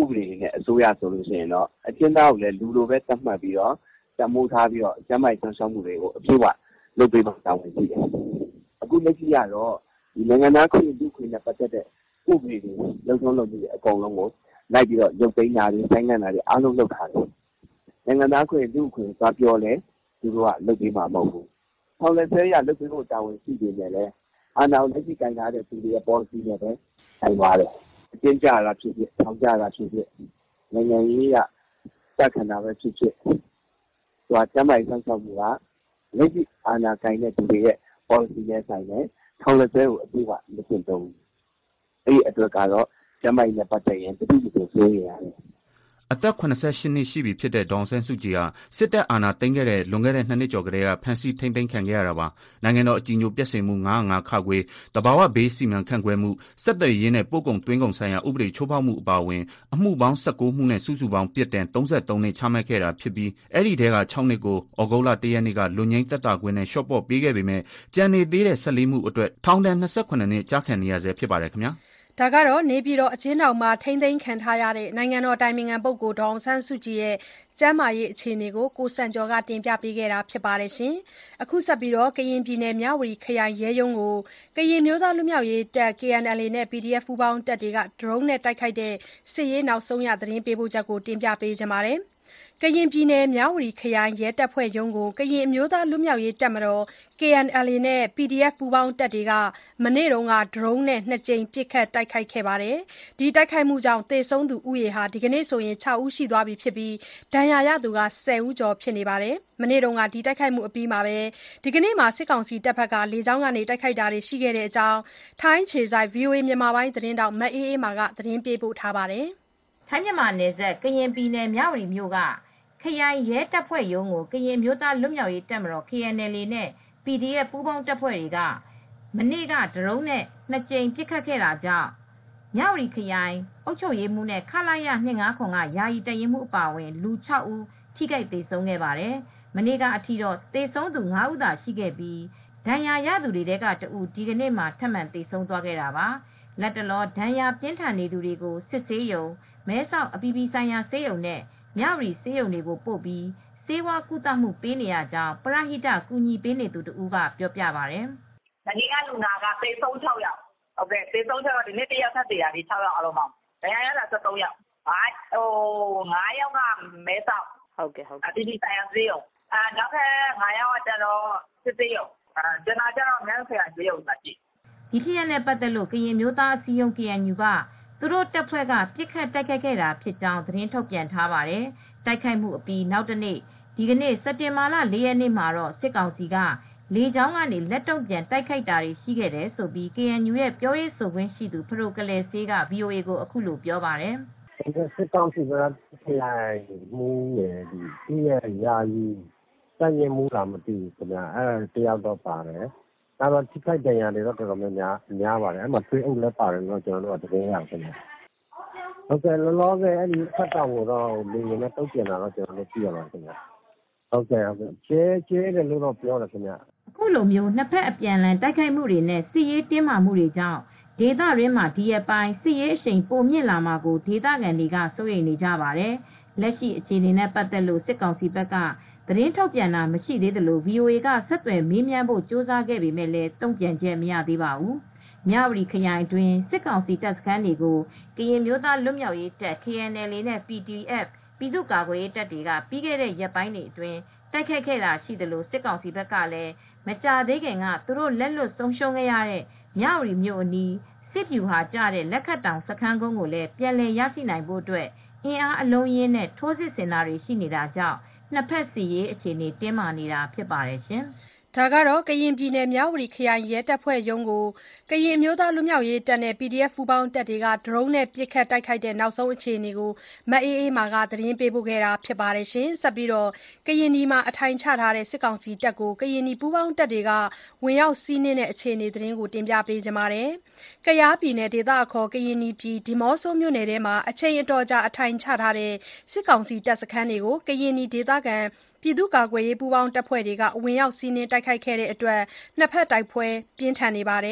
ဥပဒေတွေနဲ့အစိုးရဆိုလို့ရှိရင်တော့အကျဉ်းသားကိုလည်းလူလိုပဲသတ်မှတ်ပြီးတော့တမိုးထားပြီးတော့ကျန်းမာရေးဆောင်ရှောက်မှုတွေကိုအပြည့်အဝလုပ်ပေးမှတာဝန်ရှိတယ်။အခုလက်ရှိရတော့ဒီနိုင်ငံသားခွင့်လူခွင့်နဲ့ပတ်သက်တဲ့ဥပဒေတွေလုံဆုံးလုပ်ပြီးတဲ့အကုန်လုံးကိုလိုက်ပြီးတော့ရုပ်သိမ်းတာတွေဆိုင်ငံ့တာတွေအားလုံးလုပ်ထားတယ်။နိုင်ငံသားခွင့်လူခွင့်သွားပြောလဲသူတို့ကလုပ်ပေးမှာမဟုတ်ဘူး။ထောင်လက်ဆဲရလုပ်ပေးဖို့တာဝန်ရှိနေတယ်လေ။အာဏာကိုလက်ရှိကင်ထားတဲ့သူတွေရဲ့ policy နဲ့ပဲဆိုင်သွားတယ်။အကျဉ်းကြတာဖြစ်ဖြစ်ထောင်ကြတာဖြစ်ဖြစ်နိုင်ငံရေးကတက်ခဏပဲဖြစ်ဖြစ်သူကကျန်းမာရေးဆောင်ရှောက်မှုကလက်ရှိအာဏာကိုင်တဲ့သူတွေရဲ့ policy နဲ့ဆိုင်တယ်ထောင်လက်ဆဲကိုအပြည့်အဝမကျင့်သုံးဘူး။အဲ့ဒီအတွက်ကတော့ကျန်းမာရေးနဲ့ပတ်သက်ရင်တတိယကိုဆွေးရရတယ်။အသက်၇၈နှစ်ရှိပြီဖြစ်တဲ့ဒေါ်အောင်ဆန်းစုကြည်ဟာစစ်တပ်အာဏာသိမ်းခဲ့တဲ့လွန်ခဲ့တဲ့နှစ်နှစ်ကျော်ကတည်းကဖမ်းဆီးထိန်းသိမ်းခံခဲ့ရတာပါ။နိုင်ငံတော်အကြည်ညိုပျက်စေမှု၅၀၅ခခွေတဘာဝဘေးစီမံခန့်ခွဲမှုဆက်သွယ်ရေးနဲ့ပို့ကုန်သွင်းကုန်ဆိုင်ရာဥပဒေချိုးဖောက်မှုအပါအဝင်အမှုပေါင်း၁၉မှုနဲ့စုစုပေါင်းပြစ်ဒဏ်၃၃နှစ်ချမှတ်ခဲ့တာဖြစ်ပြီးအဲ့ဒီထဲက၆နှစ်ကိုဩဂုတ်လ၁ရက်နေ့ကလွန်ငင်းသက်သာခွင့်နဲ့ရှော့ပေါ့ပေးခဲ့ပေမဲ့ကြံနေသေးတဲ့၁၄မှုအတွက်ထောင်ဒဏ်၂၇နှစ်ကြာခံနေရဆဲဖြစ်ပါတယ်ခင်ဗျာ။ဒါကတော့နေပြည်တော်အကျဉ်းထောင်မှာထိန်းသိမ်းခံထားရတဲ့နိုင်ငံတော်တိုင်ပင်ခံပုဂ္ဂိုလ်ဒေါ်အောင်ဆန်းစုကြည်ရဲ့ကျန်းမာရေးအခြေအနေကိုကိုစံကျော်ကတင်ပြပေးခဲ့တာဖြစ်ပါတယ်ရှင်။အခုဆက်ပြီးတော့ကရင်ပြည်နယ်မြဝတီခရိုင်ရဲရုံးကိုကရင်မျိုးသားလူမျိုးရေးတပ် K N L A နဲ့ P D F ပူးပေါင်းတပ်တွေကဒရုန်းနဲ့တိုက်ခိုက်တဲ့စစ်ရေးနောက်ဆုံးရသတင်းပေးပို့ချက်ကိုတင်ပြပေးကြပါမယ်။ကရင်ပြည်နယ်မြဝတီခရိုင်ရဲတပ်ဖွဲ့ရုံးကိုကရင်အမျိုးသားလူမျိုးရေးတပ်မတော် K N L A နဲ့ P D F ပူးပေါင်းတပ်တွေကမနေ့တုန်းကဒရုန်းနဲ့နှစ်ကြိမ်ပစ်ခတ်တိုက်ခိုက်ခဲ့ပါတယ်။ဒီတိုက်ခိုက်မှုကြောင့်သေဆုံးသူဦးရေဟာဒီကနေ့ဆိုရင်၆ဦးရှိသွားပြီဖြစ်ပြီးဒဏ်ရာရသူက၁၀ဦးကျော်ဖြစ်နေပါတယ်။မနေ့တုန်းကဒီတိုက်ခိုက်မှုအပြီးမှာပဲဒီကနေ့မှာစစ်ကောင်စီတပ်ဖက်ကလေကြောင်းကနေတိုက်ခိုက်တာတွေရှိခဲ့တဲ့အကြောင်းထိုင်းခြေဆိုင် V O A မြန်မာပိုင်းသတင်းတောက်မအေးအေးမာကသတင်းပေးပို့ထားပါတယ်။ထိုင်းမြန်မာနယ်စပ်ကရင်ပြည်နယ်မြဝတီမြို့ကခရိုင်ရဲတပ်ဖွဲ့ရုံးကိုကရင်မျိုးသားလွတ်မြောက်ရေးတပ်မတော် K N L A နဲ့ P D F ပူးပေါင်းတပ်ဖွဲ့တွေကမနေ့ကဒရုန်းနဲ့နှစ်ကြိမ်ပစ်ခတ်ခဲ့တာကြောင့်မြဝတီခရိုင်အုပ်ချုပ်ရေးမှူးနဲ့ခလာရ၂၅၇ကယာယီတပ်ရင်းမှူးအပါအဝင်လူ၆ဦးထိခိုက်သေဆုံးခဲ့ပါတယ်။မနေ့ကအထိတော့သေဆုံးသူ၅ဦးသာရှိခဲ့ပြီးဒဏ်ရာရသူတွေထဲကတဦးဒီကနေ့မှထပ်မံသေဆုံးသွားခဲ့တာပါ။လက်တလောဒဏ်ရာပြင်းထန်နေသူတွေကိုစစ်ဆေးရုံမဲဆောက်အပြည်ပြည်ဆိုင်ရာဆေးရုံနဲ့မြဝတီဆေးရုံတွေကိုပို့ပြီးဆေးဝါးကုသမှုပေးနေရကြောင်းပရဟိတကူညီပေးနေသူတဦးကပြောပြပါတယ်။“မနေ့ကလူနာကသေဆုံး၆ယောက်။ဟုတ်ကဲ့သေဆုံး၆ယောက်ဒီနေ့တယောက်ထပ်သေတာဒီ၆ယောက်အားလုံးပေါင်းဒဏ်ရာရတာ၁၃ယောက်။ဟာဟို၅ယောက်ကမဲဆောက်ဟုတ်ကဲ့ဟုတ်ကဲ့အပြည်ပြည်ဆိုင်ရာဆေးရုံအဲနောက်ထပ်၅ယောက်ကကျတော့စစ်ဆေးရုံအဲကျန်တာကျတော့မြန်းခရိုင်ဆေးရုံမှာရှိ။ဒီဖြစ်ရပ်နဲ့ပတ်သက်လို့ကရင်မျိုးသားအစည်းအရုံး K N U ကသူတို့တပ်ဖွဲ့ကပြစ်ခတ်တိုက်ခိုက်ခဲ့တာဖြစ်ကြောင်းသတင်းထုတ်ပြန်ထားပါတယ်။တိုက်ခိုက်မှုအပြီးနောက်တနေ့ဒီကနေ့စက်တင်ဘာလ၄ရက်နေ့မှာတော့စစ်ကောင်စီကလေကြောင်းကနေလက်တုံ့ပြန်တိုက်ခိုက်တာတွေရှိခဲ့တယ်ဆိုပြီး K N U ရဲ့ပြောရေးဆိုခွင့်ရှိသူဖရိုကလယ်ဆေးက V O A ကိုအခုလိုပြောပါတယ်။စစ်ကောင်စီကခရိုင်မူးရဲ့ဒီဒီရဲ့ယာယီစက်ရင်မူးလာမသိဘူးခင်ဗျာအဲတယောက်တော့ပါတယ်။ဒါတော့ထိခိုက်ဒဏ်ရာတွေတော့တော်တော်များများများပါတယ်။အဲ့မှာသွေးအုပ်လည်းပါတယ်လို့ကျွန်တော်တို့ကတကယ်ရခင်ဗျာ။ဟုတ်ကဲ့လောလောဆယ်အဲ့ဒီဖတ်တောင်ကိုတော့လူငယ်နဲ့တုတ်ပြန်တာတော့ကျွန်တော်တို့သိရပါခင်ဗျာဟုတ်ကဲ့ဟုတ်ကဲ့ကျဲကျဲတယ်လို့တော့ပြောတယ်ခင်ဗျာအခုလိုမျိုးနှစ်ဖက်အပြန်အလှန်တိုက်ခိုက်မှုတွေနဲ့စစ်ရေးတင်းမာမှုတွေကြောင့်ဒေသရင်းမှာဒီရက်ပိုင်းစစ်ရေးအရှိန်ပိုမြင့်လာမှာကိုဒေသခံတွေကစိုးရိမ်နေကြပါတယ်လက်ရှိအခြေအနေနဲ့ပတ်သက်လို့စစ်ကောင်စီဘက်ကသတင်းထုတ်ပြန်တာမရှိသေးသလို V O A ကဆက်သွယ်မေးမြန်းဖို့ကြိုးစားခဲ့ပေမဲ့လည်းတုံ့ပြန်ချက်မရသေးပါဘူးမြဝတီခရိုင်တွင်စစ်ကောင်စီတပ်စခန်းတွေကိုကရင်မျိုးသားလွတ်မြောက်ရေးတပ် K N L A နဲ့ P D F ပြည်သူ့ကာကွယ်ရေးတပ်တွေကပြီးခဲ့တဲ့ရက်ပိုင်းတွေအတွင်းတိုက်ခိုက်ခဲ့တာရှိသလိုစစ်ကောင်စီဘက်ကလည်းမကြာသေးခင်ကသူတို့လက်လွတ်ဆုံးရှုံးခဲ့ရတဲ့မြဝတီမြို့အနီးစစ်ဗျူဟာကျတဲ့လက်ခတ်တောင်စခန်းကုန်းကိုလည်းပြန်လည်ရရှိနိုင်ဖို့အတွက်အင်အားအလုံးရင်းနဲ့ထိုးစစ်ဆင်တာတွေရှိနေတာကြောင့်နှစ်ဖက်စီရေးအခြေအနေတင်းမာနေတာဖြစ်ပါတယ်ရှင်။ဒါကတော့ကရင်ပြည်နယ်မြဝတီခရိုင်ရဲတပ်ဖွဲ့ရုံးကိုကရင်မျိုးသားလူမျိုးရေးတပ်နဲ့ P D F ပူးပေါင်းတပ်တွေကဒရုန်းနဲ့ပစ်ခတ်တိုက်ခိုက်တဲ့နောက်ဆုံးအခြေအနေကိုမအေးအေးမာကသတင်းပေးပို့ခဲ့တာဖြစ်ပါတယ်ရှင်။ဆက်ပြီးတော့ကရင်ပြည်မှာအထိုင်ချထားတဲ့စစ်ကောင်စီတပ်ကိုကရင်ပြည်ပူးပေါင်းတပ်တွေကဝင်ရောက်စီးနင်းတဲ့အခြေအနေသတင်းကိုတင်ပြပေးကြပါမယ်။ကယားပြည်နယ်ဒေသအခေါ်ကရင်ပြည်ဒီမော့ဆိုမြို့နယ်ထဲမှာအချိန်အတော်ကြာအထိုင်ချထားတဲ့စစ်ကောင်စီတပ်စခန်းတွေကိုကရင်ပြည်ဒေသခံပြည်သူ့ကာကွယ်ရေးပူးပေါင်းတပ်ဖွဲ့တွေကဝင်ရောက်စီးနင်းတိုက်ခိုက်ခဲ့တဲ့အတွက်နှစ်ဖက်တိုက်ပွဲပြင်းထန်နေပါတယ်။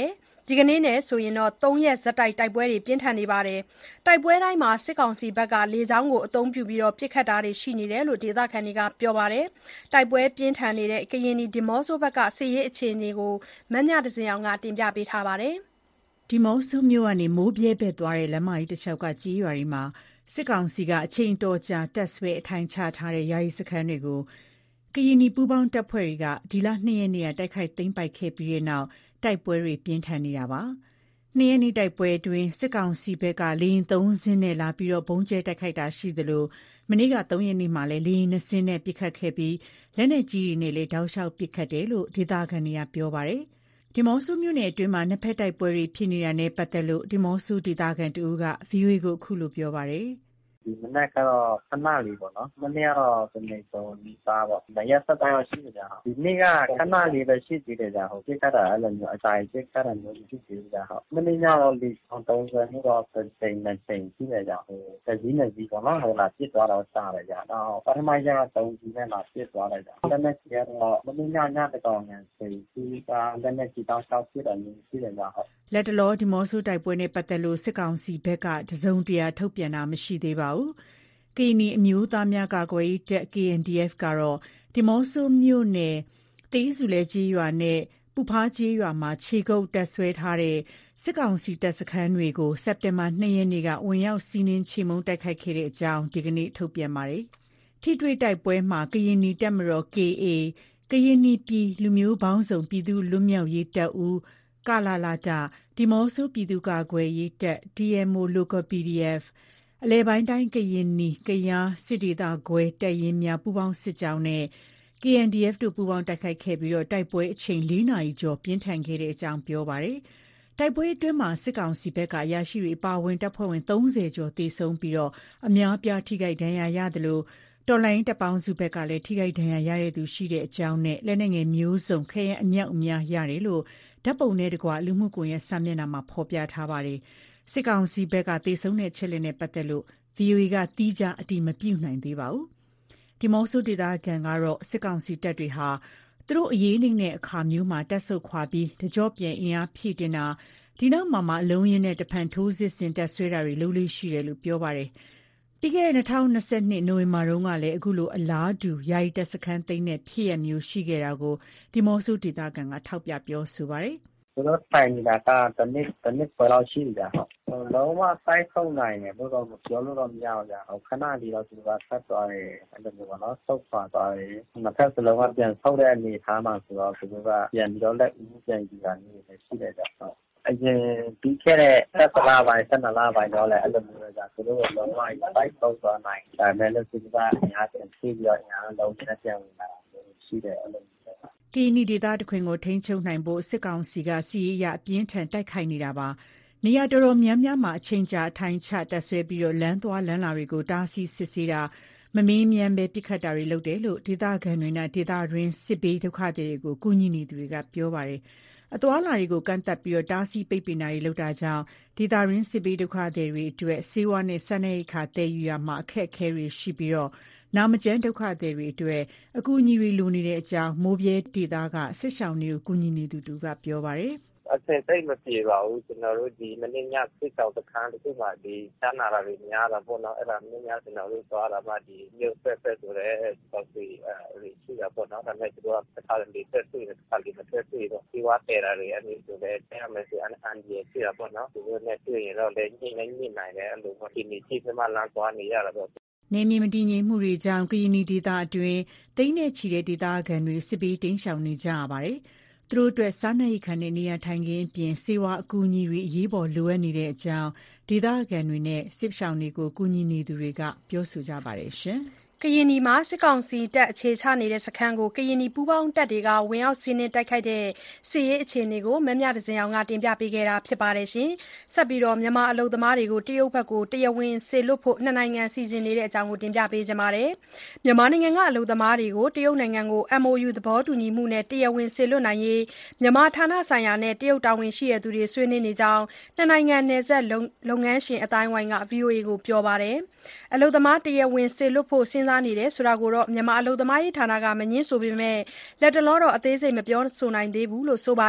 ဒီကနေ့နဲ့ဆိုရင်တော့သုံးရက်ဆက်တိုက်တိုက်ပွဲတွေပြင်းထန်နေပါတယ်။တိုက်ပွဲတိုင်းမှာစစ်ကောင်စီဘက်ကလေကြောင်းကိုအသုံးပြုပြီးပစ်ခတ်တာတွေရှိနေတယ်လို့ဒေသခံတွေကပြောပါတယ်။တိုက်ပွဲပြင်းထန်နေတဲ့ကရင်နီဒီမော့ဆိုဘက်ကစစ်ရေးအခြေအနေကိုမမြတစင်အောင်ကတင်ပြပေးထားပါတယ်။ဒီမော့ဆိုမြို့ကနေမိုးပြဲပဲ့သွားတဲ့လမ်းမကြီးတစ်လျှောက်ကကြေးရွာတွေမှာစစ်ကောင်စီကအချိန်တော်ကြာတပ်ဆွဲအထိုင်ချထားတဲ့ယာယီစခန်းတွေကိုကရင်နီပူးပေါင်းတပ်ဖွဲ့တွေကဒီလနှစ်ရက်နေ့ကတိုက်ခိုက်သိမ်းပိုက်ခဲ့ပြီးတဲ့နောက်တိုက်ပွဲတွေပြင်းထန်နေတာပါ။နှစ်ရက်နေ့တိုက်ပွဲအတွင်းစစ်ကောင်စီဘက်ကလေရင်သုံးစင်းနဲ့လာပြီးတော့ဘုံကျဲတိုက်ခိုက်တာရှိသလိုမနေ့ကသုံးရက်နေ့မှာလည်းလေရင်နှစ်စင်းနဲ့ပစ်ခတ်ခဲ့ပြီးလက်နက်ကြီးတွေနဲ့လည်းတောက်လျှောက်ပစ်ခတ်တယ်လို့ဒေသခံတွေကပြောပါတယ်။ဒီမော့ဆိုမြို့နယ်အတွင်းမှာနှစ်ဖက်တိုက်ပွဲတွေဖြစ်နေတာနဲ့ပတ်သက်လို့ဒီမော့ဆိုဒေသခံတူက ဗွီအိုအေ ကိုအခုလိုပြောပါတယ်။ဒီမနေ့ကတော့ခဏလေးပေါ့နော်မနေ့ကတော့ဒီနေ့တော့ဒီစားပေါ့မရက်စတိုင်းရှိနေကြဟာဒီနေ့ကခဏလေးပဲရှိသေးတယ်ကြာဟုတ်ပြတ်တာအဲ့လိုမျိုးအစာပြတ်တာမျိုးရှိသေးတယ်ကြာဟုတ်မနေ့ညတော့ဒီအောင်သုံးဆယ်နှစ်တော့စိန်နဲ့စိန်ရှိနေကြဟိုတကြီးနဲ့ကြီးပေါ့နော်ဟိုလာပြစ်သွားတော့စားတယ်ကြာတော့ပထမကျတော့သုံးကြီးနဲ့လာပြစ်သွားတယ်ကြာလက်နဲ့ကြီးကတော့မနေ့ညညတကောင်နဲ့စိန်ကြီးကလက်နဲ့ကြီးတော့ရှောက်ပြစ်တယ်မျိုးရှိတယ်ကြာဟုတ်လက်တလောဒီမော့ဆိုတိုက်ပွဲနဲ့ပတ်သက်လို့စစ်ကောင်စီဘက်ကတစုံတရာထုတ်ပြန်တာမရှိသေးပါဘူး။ကရင်နီအမျိုးသားများကာကွယ်ရေးတပ် K N D F ကတော့ဒီမော့ဆိုမြို့နယ်တေးစုလဲကြီးရွာနဲ့ပူဖားကြီးရွာမှာခြေကုပ်တပ်ဆွဲထားတဲ့စစ်ကောင်စီတပ်စခန်းတွေကိုစက်တင်ဘာနှစ်ရက်နေ့ကဝင်ရောက်စီးနင်းချေမှုန်းတိုက်ခိုက်ခဲ့တဲ့အကြောင်းဒီကနေ့ထုတ်ပြန်ပါတယ်။ထိတွေ့တိုက်ပွဲမှာကရင်နီတပ်မတော် K A ကရင်နီပြည်လူမျိုးပေါင်းစုံပြည်သူ့လွတ်မြောက်ရေးတပ်ဦးကလာလာတာဒီမော့ဆိုပြည်သူ့ကာကွယ်ရေးတပ် D M O Local P D F အလဲပိုင်းတိုင်းကရင်နီကယားစစ်ဒေသခွဲတပ်ရင်းများပူးပေါင်းစစ်ကြောင်းနဲ့ K N D F တို့ပူးပေါင်းတိုက်ခိုက်ခဲ့ပြီးတော့တိုက်ပွဲအချိန်၄နာရီကျော်ပြင်းထန်ခဲ့တဲ့အကြောင်းပြောပါတယ်။တိုက်ပွဲအတွင်းမှာစစ်ကောင်စီဘက်ကရရှိတွေပါဝင်တပ်ဖွဲ့ဝင်သုံးဆယ်ကျော်တေဆုံးပြီးတော့အများပြားထိခိုက်ဒဏ်ရာရတယ်လို့တော်လိုင်းတပ်ပေါင်းစုဘက်ကလည်းထိခိုက်ဒဏ်ရာရတဲ့သူရှိတဲ့အကြောင်းနဲ့လက်နက်ငယ်မျိုးစုံခဲယမ်းအမြောက်အများရတယ်လို့ဓာတ်ပုံနဲ့တကွလူမှုကွန်ရက်စာမျက်နှာမှာဖော်ပြထားပါတယ်။စစ်ကောင်စီဘက်ကတေဆုံးတဲ့ချက်လက်နဲ့ပတ်သက်လို့ V O A ကတီးခြားအတိမပြုနိုင်သေးပါဘူး။ဒီမော့ဆိုဒေသခံကတော့စစ်ကောင်စီတပ်တွေဟာသူတို့အရေးနှိမ့်တဲ့အခါမျိုးမှာတက်ဆုတ်ခွာပြီးတကြောပြန်အင်အားဖြည့်တင်တာဒီနောက်မှာမှအလုံးရင်းနဲ့တဖန်ထိုးစစ်ဆင်တက်ဆွဲတာတွေလုပ်လို့ရှိတယ်လို့ပြောပါတယ်။ပြီးခဲ့တဲ့၂၀၂၂နိုဝင်ဘာတုန်းကလည်းအခုလိုအလားတူယာယီတပ်စခန်းသိမ်းတဲ့ဖြစ်ရမျိုးရှိခဲ့တာကိုဒီမော့ဆိုဒေသခံကထောက်ပြပြောဆိုပါတယ်။သူတို့တိုင်နေတာကတနစ်တနစ်ပေါ်လောက်ရှိကြဟုတ်လုံးဝစိုက်ဆုံးနိုင်တယ်ဘယ်တော့မပြောလို့တော့မရဘူးကြာဟုတ်ခဏလေးတော့သူကဆက်သွားတယ်အဲ့လိုမျိုးပေါ့နော်ဆုတ်ခွာသွားတယ်နှစ်ဖက်စလုံးကပြန်ဆုတ်တဲ့အနေထားမှာဆိုတော့သူကပြန်ပြီးတော့လက်ဦးပြန်ကြည့်တာမျိုးလည်းရှိတယ်ကြာဟုတ်အရင်ပြီးခဲ့တဲ့ဆက်လာပိုင်းဆက်လာပိုင်းတော့လည်းအဲ့လိုမျိုးကြာသူတို့လုံးဝစိုက်ဆုံးသွားနိုင်ဒါပေမဲ့လည်းသူကအများကြီးဖြည့်ပြီးတော့ညာလုံးနဲ့ပြန်ဝင်လာတာရှိတယ်အဲ့လိုကီနီဒေသတခွင်ကိုထိန်းချုပ်နိုင်ဖို့စစ်ကောင်စီကစီရေးရအပြင်းထန်တိုက်ခိုက်နေတာပါနေရာတော်တော်များများမှာအချိန်ကြာအထိုင်ချတက်ဆွဲပြီးတော့လမ်းသွားလမ်းလာတွေကိုတားဆီးစစ်ဆေးတာမမင်းမြန်ပဲပြစ်ခတ်တာတွေလုပ်တယ်လို့ဒေသခံတွေနဲ့ဒေသတွင်းစစ်ဘေးဒုက္ခသည်တွေကိုကူညီနေသူတွေကပြောပါတယ်အသွာလာတွေကိုကန့်သက်ပြီးတော့တားဆီးပိတ်ပင်တာတွေလုပ်တာကြောင့်ဒေသတွင်းစစ်ဘေးဒုက္ခသည်တွေအတွက်စေဝါနဲ့စနစ်ခါတည်ယူရမှာအခက်အခဲတွေရှိပြီးတော့နာမကျန်းဒုက္ခသည်တွေအတွက်အကူအညီတွေလိုနေတဲ့အကြောင်းမိုးပြဲဒေသကစစ်ဆောင်တွေကိုကူညီနေသူတူကပြောပါတယ်အစင်စိတ်မပြေပါဘူးကျွန်တော်တို့ဒီမနေ့ညစစ်ဆောင်စခန်းတစ်ခုမှဒီချမ်းနာတာတွေများတာပေါ့နော်အဲ့ဒါမင်းများကျွန်တော်တို့သွားတာမှဒီမြို့ဖက်ဖက်ဆိုတဲ့ပေါ့ဒီအဲဒီရှိတာပေါ့နော်ဒါပေမဲ့သူကတစ်ခါလေးတက်ဆွေးတစ်ခါလေးမတက်ဆွေးတော့ဒီဝါတဲတာတွေအဲ့ဒီဆိုတဲ့အဲ့အမေစီအန်အန်ဒီရှိတာပေါ့နော်ဒီလိုနဲ့တွေ့ရင်တော့လည်းညှိနေညှိနိုင်တယ်အဲ့လိုပေါ့ဒီနေ့ချိန်မှလမ်းသွားနေရတာပေါ့နေမြေမတည်ငြိမ်မှုတွေကြောင့်ကရင်နီဒေသအတွင်းတိမ့်နဲ့ချီတဲ့ဒေသခံတွေစစ်ပေးတင်းရှောင်နေကြရပါတယ်။သူတို့အတွက်စားနပ်ရိက္ခာနဲ့နေရာထိုင်ခင်းအပြင်စေဝါအကူအညီတွေအရေးပေါ်လိုအပ်နေတဲ့အကြောင်းဒေသခံတွေနဲ့စစ်ရှောင်တွေကိုကူညီနေသူတွေကပြောဆိုကြပါတယ်ရှင်။ကရင်နီမှာစစ်ကောင်စီတပ်အခြေချနေတဲ့စခန်းကိုကရင်နီပူးပေါင်းတပ်တွေကဝင်ရောက်စီးနင်းတိုက်ခိုက်တဲ့စစ်ရေးအခြေအနေကိုမမြတစင်အောင်ကတင်ပြပေးခဲ့တာဖြစ်ပါတယ်ရှင်။ဆက်ပြီးတော့မြန်မာအလုပ်သမားတွေကိုတရုတ်ဘက်ကိုတရားဝင်စေလွှတ်ဖို့နှစ်နိုင်ငံစီစဉ်နေတဲ့အကြောင်းကိုတင်ပြပေးကြပါမယ်။မြန်မာနိုင်ငံကအလုပ်သမားတွေကိုတရုတ်နိုင်ငံကို M O U သဘောတူညီမှုနဲ့တရားဝင်စေလွှတ်နိုင်ရေးမြန်မာဌာနဆိုင်ရာနဲ့တရုတ်တာဝန်ရှိတဲ့သူတွေဆွေးနွေးနေကြောင်းနှစ်နိုင်ငံနယ်စပ်လုပ်ငန်းရှင်အတိုင်းဝိုင်းက V O A ကိုပြောပါတယ်။အလုပ်သမားတရားဝင်စေလွှတ်ဖို့စဉ်းစားနေတယ်ဆိုတာကိုတော့မြန်မာအလုပ်သမားရေးဌာနကမငြင်းဆိုပေမဲ့လက်တလောတော့အသေးစိတ်မပြောဆိုနိုင်သေးဘူးလို့ဆိုပါတယ်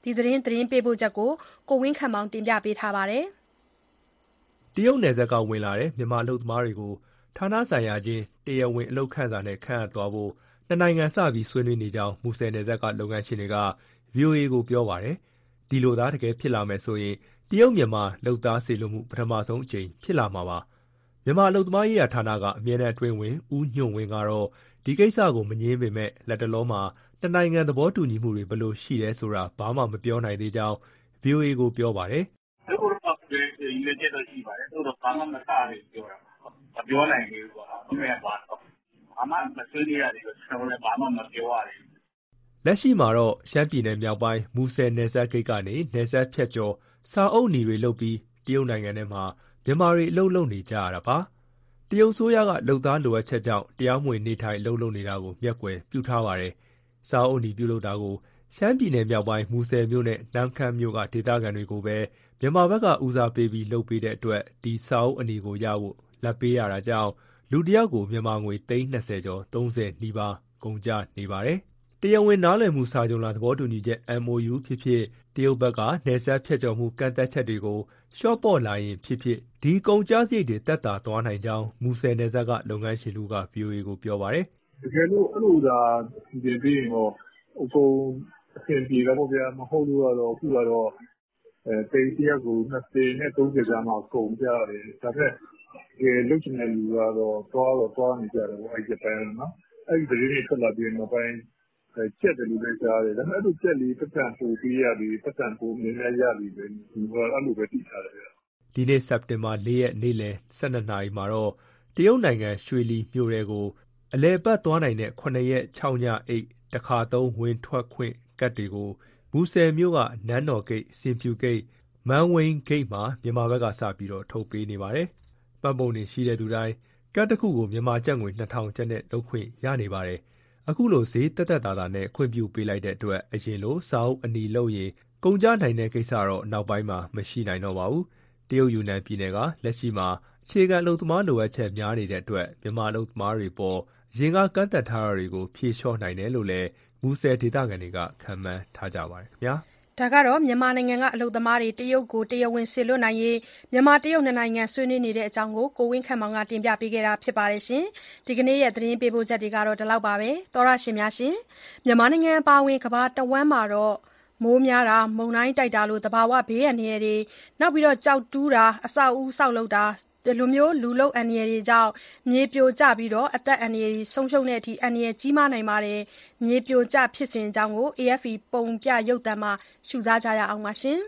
ဒီသတင်းသတင်းပေးပို့ချက်ကိုကိုဝင်းခန့်မောင်တင်ပြပေးထားပါတယ်။တရုတ်နယ်စပ်ကဝင်လာတဲ့မြန်မာအလုပ်သမားတွေကိုဌာနဆိုင်ရာချင်းတရားဝင်အလုပ်ခန့်စာနဲ့ခန့်အပ်သွားဖို့နှစ်နိုင်ငံစပြီးဆွေးနွေးနေကြောင်းမူဆယ်နယ်စပ်ကလုပ်ငန်းရှင်တွေက ဗွီအိုအေကိုပြောပါတယ်။ဒီလိုသားတကယ်ဖြစ်လာမယ်ဆိုရင်တရုတ်မြန်မာလုပ်သားစေလွှတ်မှုပထမဆုံးအကြိမ်ဖြစ်လာမှာပါ။မြန်မာအလုပ်သမားရေးရာဌာနကအမြဲတမ်းအတွင်းဝင်ဦးညွန့်ဝင်းကတော့ဒီကိစ္စကိုမငြင်းပေမဲ့လက်တလောမှာနှစ်နိုင်ငံသဘောတူညီမှုတွေဘယ်လိုရှိလဲဆိုတာဘာမှမပြောနိုင်သေးကြောင်း ဗွီအိုအေကိုပြောပါတယ်။အခုတော့ဒီဒီလက်ချက်တော့ရှိပါတယ်။သူတို့ဘာမှမစားဘူးပြောတာ။မပြောနိုင်ဘူးကွာ။ဘယ်မှာတော့ဘာမှမဆွေးနွေးရတယ်ဆိုတော့လည်းဘာမှမပြောရဘူး။လက်ရှိမှာတော့ရှမ်းပြည်နယ်မြောက်ပိုင်းမူဆယ်နယ်စပ်ဂိတ်ကနေနယ်စပ်ဖြတ်ကျော်စာအုပ်အနီတွေလုပ်ပြီးတရုတ်နိုင်ငံထဲမှာမြန်မာတွေအလုပ်လုပ်နေကြရတာပါ။တရုတ်ဆိုးရကလုပ်သားလိုအပ်ချက်ကြောင့်တရားမဝင်နေထိုင်အလုပ်လုပ်နေတာကိုမျက်ကွယ်ပြုထားပါတယ်။စာအုပ်အနီပြုလုပ်တာကိုရှမ်းပြည်နယ်မြောက်ပိုင်းမူဆယ်မြို့နဲ့နန်းခမ်းမြို့ကဒေသခံတွေကိုပဲမြန်မာဘက်ကဦးစားပေးပြီးလုပ်ပေးတဲ့အတွက်ဒီစာအုပ်အနီကိုရဖို့လက်ပေးရတာကြောင့်လူတယောက်ကိုမြန်မာငွေသိန်းနှစ်ဆယ်ကျော်သုံးဆယ်နီးပါးကုန်ကျနေပါတယ်။တရားဝင်နားလည်မှုစာချုပ်လားသဘောတူညီချက် M O U ဖြစ်ဖြစ်တရုတ်ဘက်ကနယ်စပ်ဖြတ်ကျော်မှုကန့်သက်ချက်တွေကိုရှော့ပေါ့လာရင်ဖြစ်ဖြစ်ဒီကုန်ကျစရိတ်တွေတက်တာသွားနိုင်ကြောင်းမူဆယ်နယ်စပ်ကလုပ်ငန်းရှင်လူက ဗွီအိုအေကိုပြောပါတယ်။တကယ်လို့အဲ့လိုသာဒီပြီးရင်တော့အကုန်အဆင်ပြေတော့ဗျာမဟုတ်လို့ကတော့အခုကတော့အဲတိတ်တရက်ကိုနှစ်သိန်းနဲ့သုံးဆယ်ကျမှကုန်ကြတယ်ဒါပေမဲ့ဒီလုတ်ချင်တဲ့လူကတော့တော့တော့သွားနေကြတယ်ပေါ့အဲ့ဒီပိုင်းနော်အဲ့ဒီပြည်တွေထွက်လာပြီးနောက်ပိုင်းချက်တယ်လို့လည်းကြားတယ်ဒါပေမဲ့အဲ့လိုချက်လေးပတ်စံပို့ပေးရပြီးပတ်စံပို့မြင်ရရပြီးပဲဒီကတော့အဲ့လိုပဲတည်ထားတယ်ဗျာဒီနေ့စက်တင်ဘာ၄ရက်နေ့လယ်၁၂နာရီမှာတော့တရုတ်နိုင်ငံရွှေလီမြို့တွေကိုအလဲပတ်သွားနိုင်တဲ့ခုနှစ်ရက်၆ညအိတ်တခါသုံးဝင်ထွက်ခွင့်ကတ်တွေကိုမူဆယ်မြို့ကနန်းတော်ဂိတ်စင်ဖြူဂိတ်မန်းဝင်းဂိတ်မှာမြန်မာဘက်ကစပြီးတော့ထုတ်ပေးနေပါတယ်။ပတ်ပုံနေရှိတဲ့သူတိုင်းကတ်တစ်ခုကိုမြန်မာကျပ်ငွေနှစ်ထောင်ကျပ်နဲ့လုပ်ခွင့်ရနေပါတယ်။အခုလိုဈေးတက်တက်တာတာနဲ့ခွင့်ပြုပေးလိုက်တဲ့အတွက်အရင်လိုစာအုပ်အနီလုပ်ရင်ကုန်ကျနိုင်တဲ့ကိစ္စတော့နောက်ပိုင်းမှာမရှိနိုင်တော့ပါဘူး။တရုတ်ယူနန်ပြည်နယ်ကလက်ရှိမှာအခြေခံအလုပ်သမားလိုအပ်ချက်များနေတဲ့အတွက်မြန်မာအလုပ်သမားတွေပေါ်အရင်ကကန့်သက်ထားတာတွေကိုဖြေလျှော့နိုင်တယ်လို့လည်းမူဆယ်ဒေသခံတွေကခန့်မှန်းထားကြပါတယ်ခင်ဗျာဒါကတော့မြန်မာနိုင်ငံကအလုပ်သမားတွေတရုတ်ကိုတရားဝင်စေလွှတ်နိုင်ရေးမြန်မာတရုတ်နှစ်နိုင်ငံဆွေးနွေးနေတဲ့အကြောင်းကိုကိုဝင်းခန့်မောင်ကတင်ပြပေးခဲ့တာဖြစ်ပါတယ်ရှင်ဒီကနေ့ရဲ့သတင်းပေးပို့ချက်တွေကတော့ဒီလောက်ပါပဲသောရရှင်များရှင်မြန်မာနိုင်ငံအပါအဝင်ကမ္ဘာတဝန်းမှာတော့မိုးများတာမုန်တိုင်းတိုက်တာလို့သဘာဝဘေးအန္တရာယ်တွေနောက်ပြီးတော့ကြောက်တူးတာအဆောက်အဦဆောက်လုပ်တာဒီလိုမျိုးလူလုံအန္တရာယ်တွေကြောင့်မြေပြိုကျပြီးတော့အသက်အန္တရာယ်ဆုံးရှုံးတဲ့အထိအန္တရာယ်ကြီးမားနိုင်ပါတယ်မြေပြိုကျဖြစ်စဉ်အကြောင်းကို A F P ပုံပြရုပ်သံမှာရှုစားကြရအောင်ပါရှင်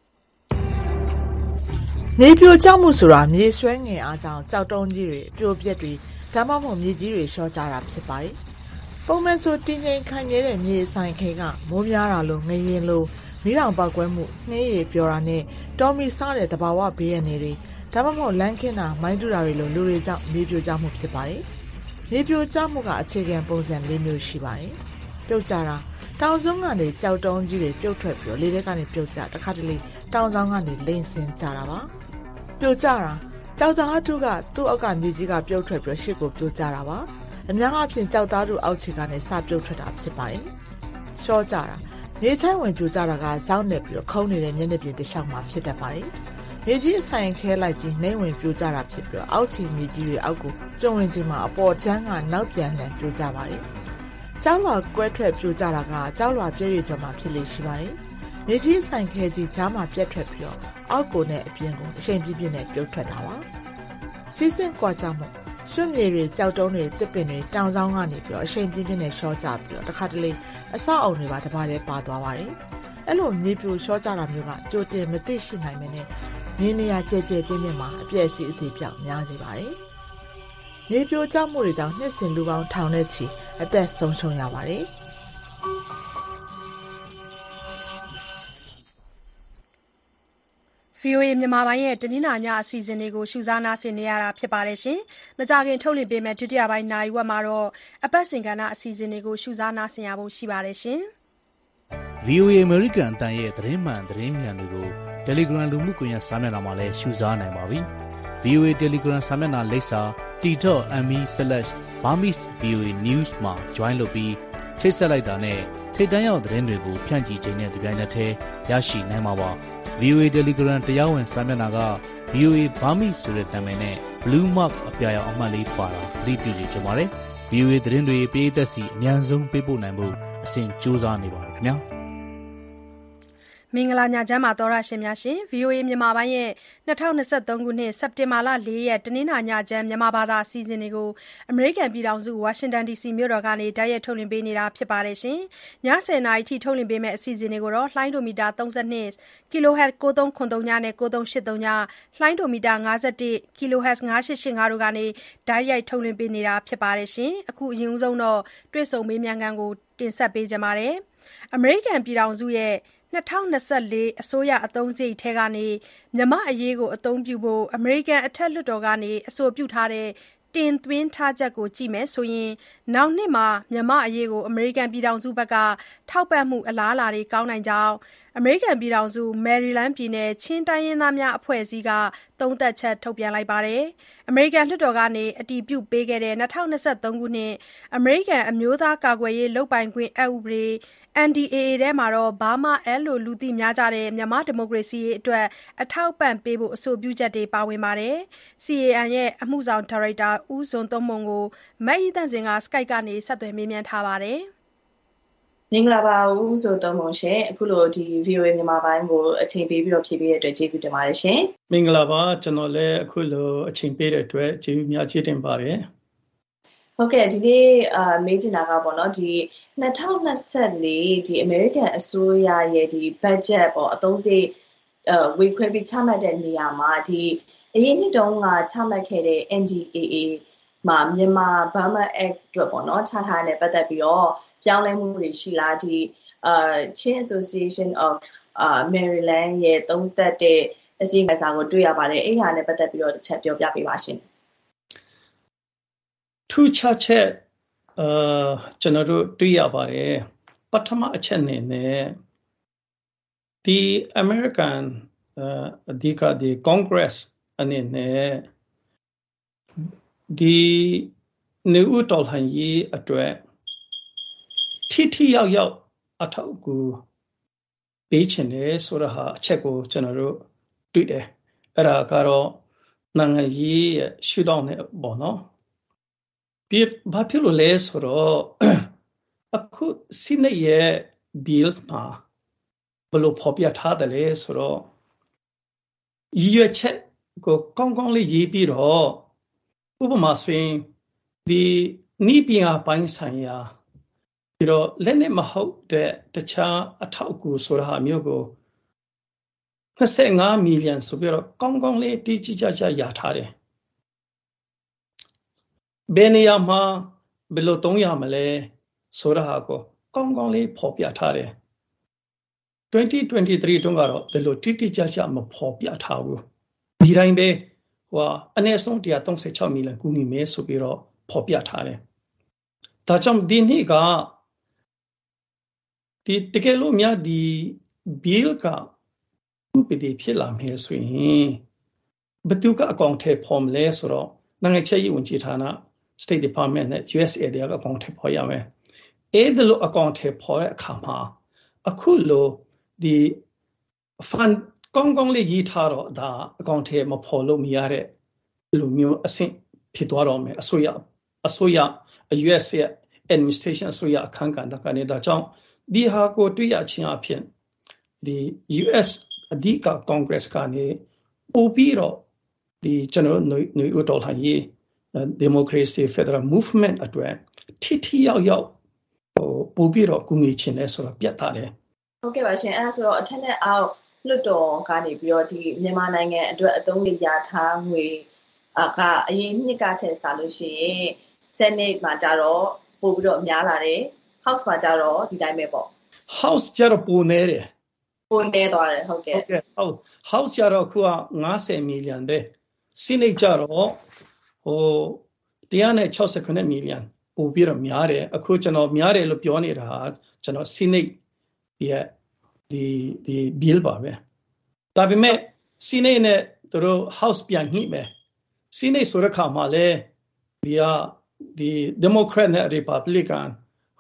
မြေပြိုကျမှုဆိုတာမြေဆွဲငင်အားကြောင့်ကြောက်တုံးကြီးတွေပြိုပြက်တွေဒါမှမဟုတ်မြေကြီးတွေလျှော့ကျတာဖြစ်ပါတယ်ပုံမှန်ဆိုတင်းငိမ်ခိုင်မြဲတဲ့မြေဆိုင်ခဲကမိုးများတာလို့ငရင်လို့မီးတောင်ပောက်ကွဲမှုနှင်းရည်ပြောတာနဲ့တော်မီစားတဲ့သဘာဝဘေးရန်တွေဒါမှမဟုတ်လမ်းခင်းတာမိုင်းတူတာတွေလိုလူတွေကြောင့်မြေပြိုကျမှုဖြစ်ပါတယ်။မြေပြိုကျမှုကအခြေခံပုံစံ၄မျိုးရှိပါတယ်။ပြုတ်ကျတာတောင်စုံကနေကြောက်တုံးကြီးတွေပြုတ်ထွက်ပြီးလေထဲကနေပြုတ်ကျတခါတလေတောင်ဆောင်ကနေလိမ့်စင်ကျတာပါ။ပြုတ်ကျတာကြောက်သားထုကသူ့အောက်ကမြေကြီးကပြုတ်ထွက်ပြီးရှစ်ကိုပြုတ်ကျတာပါ။အများအားဖြင့်ကြောက်သားထုအောက်ခြေကနေစပြုတ်ထွက်တာဖြစ်ပါတယ်။ရှော့ကျတာမြေချိုင်းဝင်ပြုတ်ကျတာကဇောင်းနေပြီးခုံးနေတဲ့မျက်နှာပြင်တစ်လျှောက်မှာဖြစ်တတ်ပါတယ်။မြေကြီးအဆိုင်ခဲလိုက်ကြီးနှိမ့်ဝင်ပြိုကျတာဖြစ်ပြီးအောက်ခြေမြေကြီးတွေအောက်ကိုကျုံဝင်ခြင်းမှာအပေါ်ချမ်းကနောက်ပြန်လှန်ပြိုကျပါတယ်။ကျောင်းလွာကွဲထွက်ပြိုကျတာကကျောင်းလွာပြည့်ရကျော်မှာဖြစ်လေရှိပါတယ်။မြေကြီးဆိုင်ခဲကြီးကြားမှာပြတ်ထွက်ပြီးတော့အောက်ကိုနဲ့အပြင်ကိုအချိန်ပြည့်ပြည့်နဲ့ပြုတ်ထွက်တာပါ။စီးစင်ကွာကြမှုရွှံ့မြေတွေကြောက်တုံးတွေတစ်ပင်တွေတောင်ဆောင်ကနေပြီးတော့အချိန်ပြည့်ပြည့်နဲ့ရှော့ကျပြီးတော့တစ်ခါတလေအဆောက်အုံတွေပါတစ်ပါးတည်းပါသွားပါတယ်။အဲ့လိုမြေပြိုရှော့ကျတာမျိုးကကြိုတင်မသိရှိနိုင်မနဲ့မြေနေရာကျဲကျဲပြင်းပြင်းမှာအပြည့်အစည်အသေးပြောက်များစေပါတယ်။မြေပြိုကျမှုတွေကြောင့်နှစ်စဉ်လူပေါင်းထောင်နဲ့ချီအသက်ဆုံးရှုံးရပါတယ်။ဗွီအိုအေ မြန်မာပိုင်းရဲ့တနင်္လာညအစီအစဉ်တွေကိုရှုစားနားဆင်နေရတာဖြစ်ပါတယ်ရှင်။မကြခင်ထုတ်လွှင့်ပေးမယ့်ဒုတိယပိုင်းနာရီဝက်မှာတော့အပတ်စဉ်ကဏ္ဍအစီအစဉ်တွေကိုရှုစားနားဆင်ရဖို့ရှိပါတယ်ရှင်။ ဗွီအိုအေ American အတန်ရဲ့သတင်းမှန်သတင်းမြန်တွေကို Telegram လူမှုကွန်ရက်စာမျက်နှာမှာလည်းရှုစားနိုင်ပါပြီ။ ဗွီအိုအေ Telegram စာမျက်နှာလိပ်စာ t dot m e slash burmese voa news မှာ join လုပ်ပြီးချိတ်ဆက်လိုက်တာနဲ့ထိပ်တန်းရောက်သတင်းတွေကိုဖြန့်ချီခြင်းနဲ့တပြိုင်နက်တည်းရရှိနိုင်မှာပါ။ ဗီအိုအေ Telegram တရားဝင်စာမျက်နှာက ဗီအိုအေ Burmese ဆိုတဲ့နာမည်နဲ့ Blue Mark အပြာရောင်အမှတ်လေးပါတာသတိပြုစီချင်ပါတယ်။ ဗီအိုအေ သတင်းတွေပေးသက်စီအများဆုံးပေးပို့နိုင်ဖို့အစဉ်ကြိုးစားနေပါတယ်ခင်ဗျာ။မင်္ဂလာညချမ်းပါသောရရှင်များရှင် ဗီအိုအေ မြန်မာပိုင်းရဲ့၂၀၂၃ ခုနှစ်စက်တင်ဘာလ၄ရက်တနင်္လာညချမ်းမြန်မာဘာသာအစီအစဉ်တွေကိုအမေရိကန်ပြည်ထောင်စုဝါရှင်တန်ဒီစီမြို့တော်ကနေတိုက်ရိုက်ထုတ်လွှင့်ပေးနေတာဖြစ်ပါတယ်ရှင်။ည၁၀နာရီထိထုတ်လွှင့်ပေးမယ့်အစီအစဉ်တွေကိုတော့လှိုင်းဒိုမီတာ၃၂ kHz ၉၃၇၃ညနဲ့၉၃၈၃ညလှိုင်းဒိုမီတာ၅၁ kHz ၅၈၈၅တို့ကနေတိုက်ရိုက်ထုတ်လွှင့်ပေးနေတာဖြစ်ပါတယ်ရှင်။အခုအရင်ဆုံးတော့တွေ့ဆုံမေးမြန်းခန်းကိုတင်ဆက်ပေးကြပါမယ်။အမေရိကန်ပြည်ထောင်စုရဲ့၂၀၂၄အစိုးရအသုံးစရိတ်ထဲကနေမြန်မာ့အရေးကိုအသုံးပြုဖို့အမေရိကန်အထက်လွှတ်တော်ကနေအဆိုပြုထားတဲ့တင်သွင်းထားချက်ကိုကြည့်မယ်ဆိုရင်နောက်နှစ်မှာမြန်မာ့အရေးကိုအမေရိကန်ပြည်ထောင်စုဘက်ကထောက်ပံ့မှုအလားအလာတွေကောင်းနိုင်ကြောင်းအမေရိကန်ပြည်ထောင်စုမယ်ရီလန်းပြည်နယ်ချင်းတိုင်းရင်းသားများအဖွဲ့အစည်းကသုံးသပ်ချက်ထုတ်ပြန်လိုက်ပါတယ်။အမေရိကန်လွှတ်တော်ကနေအတည်ပြုပေးခဲ့တဲ့၂၀၂၃ခုနှစ်အမေရိကန်အမျိုးသားကာကွယ်ရေးလုပ်ပိုင်ခွင့်အက်ဥပဒေ အန် ဒီ အေ အေ ထဲမှာတော့ Burma Act လို့လူသိများကြတဲ့မြန်မာဒီမိုကရေစီရေးအတွက်အထောက်အပံ့ပေးဖို့အဆိုပြုချက်တွေပါဝင်ပါတယ်။ စီ အေ အန် ရဲ့အမှုဆောင်ဒါရိုက်တာဦးဇွန်သွန်းမှုန်ကိုမအိသန့်စင်က Skype ကနေဆက်သွယ်မေးမြန်းထားပါတယ်။မင်္ဂလာပါဦးဇွန်သွန်းမှုန်ရှင်။အခုလိုဒီ ဗီအိုအေ မြန်မာပိုင်းကိုအချိန်ပေးပြီးတော့ဖြည့်ပေးတဲ့အတွက်ကျေးဇူးတင်ပါတယ်ရှင်။မင်္ဂလာပါကျွန်တော်လည်းအခုလိုအချိန်ပေးတဲ့အတွက်ကျေးဇူးများကြီးတင်ပါတယ်။ဟုတ်ကဲ့ဒီနေ့အာမေးချင်တာကပေါ့နော်ဒီ၂၀၂၄ဒီ American အစိုးရရဲ့ဒီ budget ပေါ့အသုံးစရိတ်အဲဝေခွဲပြီးချမှတ်တဲ့နေရာမှာဒီအရင်နှစ်တုန်းကချမှတ်ခဲ့တဲ့ အန် ဒီ အေ အေ မှာမြန်မာ Burma Act အတွက်ပေါ့နော်ချထားတဲ့ပတ်သက်ပြီးတော့ပြောင်းလဲမှုတွေရှိလားဒီအာ Chin Association of uh, Maryland ရဲ့သုံးသက်တဲ့အစီအစဉ်စာကိုတွေ့ရပါတယ်အဲ့ဟာနဲ့ပတ်သက်ပြီးတော့တစ်ချက်ပြောပြပေးပါရှင်ထူးခြားချက်အာကျွန်တော်တို့တွေ့ရပါတယ်ပထမအချက်အနေနဲ့ဒီ American အဓိကဒီ Congress အနေနဲ့ဒီနေဦးတော်လှန်ရေးအတွက်ထိထိရောက်ရောက်အထောက်အကူပေးချင်တယ်ဆိုတော့ဟာအချက်ကိုကျွန်တော်တို့တွေ့တယ်အဲ့ဒါကတော့နိုင်ငံရေးရဲ့ရှုထောင့်နဲ့ပေါ့နော်ဒီဘာဖြစ်လို့လဲဆိုတော့အခုစီနေရဲ့ bills မှာဘယ်လိုဖော်ပြထားတယ်လဲဆိုတော့ရည်ရွယ်ချက်ကိုကောင်းကောင်းလေးရေးပြီးတော့ဥပမာဆိုရင်ဒီနိပညာပိုင်းဆိုင်ရာပြီးတော့လက်နဲ့မဟုတ်တဲ့တခြားအထောက်အကူဆိုတာမျိုးကို၂၅မီလီယံဆိုပြီးတော့ကောင်းကောင်းလေးတိကျကျကျရထားတယ်ဘယ်နေရာမှာဘယ်လိုသုံးရမလဲဆိုတာကိုကောင်းကောင်းလေးဖော်ပြထားတယ်၂၀၂၃တုန်းကတော့ဘယ်လိုတိတိကျကျမဖော်ပြထားဘူးဒီတိုင်းပဲဟိုအနည်းဆုံး၁၃၆မီလီယံကူညီမယ်ဆိုပြီးတော့ဖော်ပြထားတယ်ဒါကြောင့်ဒီနေ့ကဒီတကယ်လို့များဒီ bill ကဥပဒေဖြစ်လာမယ်ဆိုရင်ဘယ်သူကအကောင့်ထဲပေါ်မလဲဆိုတော့နိုင်ငံခြားရေးဝန်ကြီးဌာန State Department နဲ့ ယူ အက်စ် အေ တွေကအကောင့်ထဲပေါ်ရမယ်အဲ့ဒါလို့အကောင့်ထဲပေါ်တဲ့အခါမှာအခုလိုဒီ fund ကောင်းကောင်းလေးရေးထားတော့ဒါအကောင့်ထဲမပေါ်လို့မရတဲ့လူမျိုးအဆင့်ဖြစ်သွားတော့မယ်အစိုးရအစိုးရ ယူ အက်စ် ရဲ့ administration အစိုးရအခန်းကဏ္ဍကနေဒါကြောင့်ဒီဟာကိုတွေ့ရခြင်းအဖြစ်ဒီ ယူ အက်စ် အဓိက Congress ကနေပို့ပြီးတော့ဒီကျွန်တော်တို့နေဦးတော်လှန်ရေး democracy federal movement အတွက်ထိထိရောက်ရောက်ဟိုပို့ပြီးတော့ကူညီခြင်းလဲဆိုတော့ပြတ်သားတယ်ဟုတ်ကဲ့ပါရှင်အဲ့ဒါဆိုတော့အထက်နဲ့အောက်လွတ်တော်ကနေပြီးတော့ဒီမြန်မာနိုင်ငံအတွက်အသုံးပြုရထားငွေအကအရင်နှစ်ကထက်စားလို့ရှိရင် Senate မှာကြတော့ပို့ပြီးတော့များလာတယ် House မှာကြတော့ဒီတိုင်းပဲပေါ့ House ကြတော့ပိုနေတယ်ပိုနေသွားတယ်ဟုတ်ကဲ့ဟုတ်ကဲ့ House ကြတော့ခုက၅၀မီလီယံတဲ့ Senate ကြတော့ဟိုone hundred sixty-nineမီလီယံပို့ပြီးတော့များတယ်အခုကျွန်တော်များတယ်လို့ပြောနေတာကျွန်တော် Senate ရဲ့ဒီဒီ bill ပါပဲဒါပေမဲ့ Senate နဲ့သူတို့ House ပြန်ညှိမယ် Senate ဆိုတဲ့ခါမှာလဲဒီကဒီ Democrat နဲ့ Republican ဟ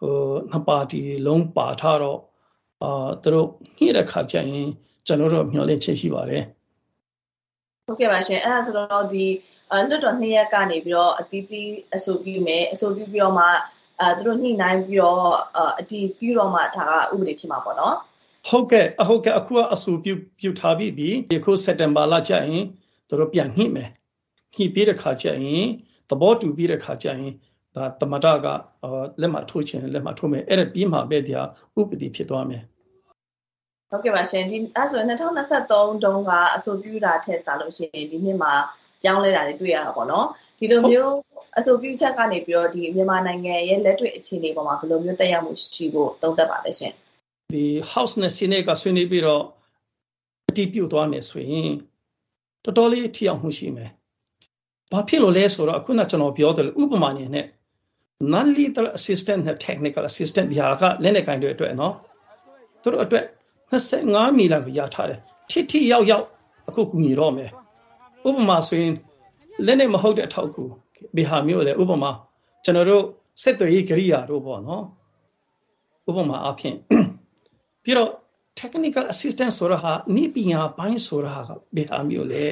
နှစ်ပါတီလုံးပါထားတော့အာသူတို့ညှိတဲ့ခါကျရင်ကျွန်တော်တို့မျှော်လင့်ချက်ရှိပါတယ်ဟုတ်ကဲ့ပါရှင်အဲ့ဒါဆိုတော့ဒီလွတ်တော်နှစ်ရက်ကနေပြီးတော့အတီးတီးအဆိုပြုမယ်အဆိုပြုပြီးတော့မှအဲသူတို့ညှိနှိုင်းပြီးတော့အတီးပြုတော့မှဒါကဥပဒေဖြစ်မှာပေါ့နော်ဟုတ်ကဲ့ဟုတ်ကဲ့အခုကအဆိုပြုပြုထားပြီးပြီအခုစက်တင်ဘာလကျရင်သူတို့ပြန်ညှိမယ်ညှိပြီးတဲ့ခါကျရင်သဘောတူပြီးတဲ့ခါကျရင်ဒါတမတာကလက်မှတ်ထိုးခြင်းလက်မှတ်ထိုးမယ်အဲ့ဒါပြီးမှပဲဒီဥပဒေဖြစ်သွားမယ်ဟုတ်ကဲ့ပါရှင်ဒီအဲ့ဆိုနှစ်ထောင်နှစ်ဆယ်သုံးတုန်းကအဆိုပြုတာထက်စားလို့ရှိရင်ဒီနှစ်မှာပြောင်းလဲတာတွေတွေ့ရတာပေါ့နော်ဒီလိုမျိုးအဆိုပြုချက်ကနေပြီးတော့ဒီမြန်မာနိုင်ငံရဲ့လက်တွေ့အခြေအနေပေါ်မှာဘယ်လိုမျိုးတက်ရောက်မှုရှိဖို့သုံးသပ်ပါလဲရှင်ဒီ House နဲ့ Senate ကဆွေးနွေးပြီးတော့အတည်ပြုသွားမယ်ဆိုရင်တော်တော်လေးထိရောက်မှုရှိမယ်ဘာဖြစ်လို့လဲဆိုတော့အခုနကျွန်တော်ပြောတယ်ဥပမာအနေနဲ့ non lethal assistant နဲ့ technical assistant ဒီဟာကလက်နဲ့ကင်တွေအတွက်နော်သူတို့အတွက်နှစ်ဆယ်ငါးမီလကိုရထားတယ်ထိထိရောက်ရောက်အခုကူညီတော့မယ်ဥပမာဆိုရင်လက်နဲ့မဟုတ်တဲ့အထောက်အကူဘယ်ဟာမျိုးလဲဥပမာကျွန်တော်တို့စက်သွေးရေးကိရိယာတို့ပေါ့နော်ဥပမာအဖြစ်ပြီးတော့ technical assistance ဆိုတာဟာနိပညာပိုင်းဆိုတာကဘယ်ဟာမျိုးလဲ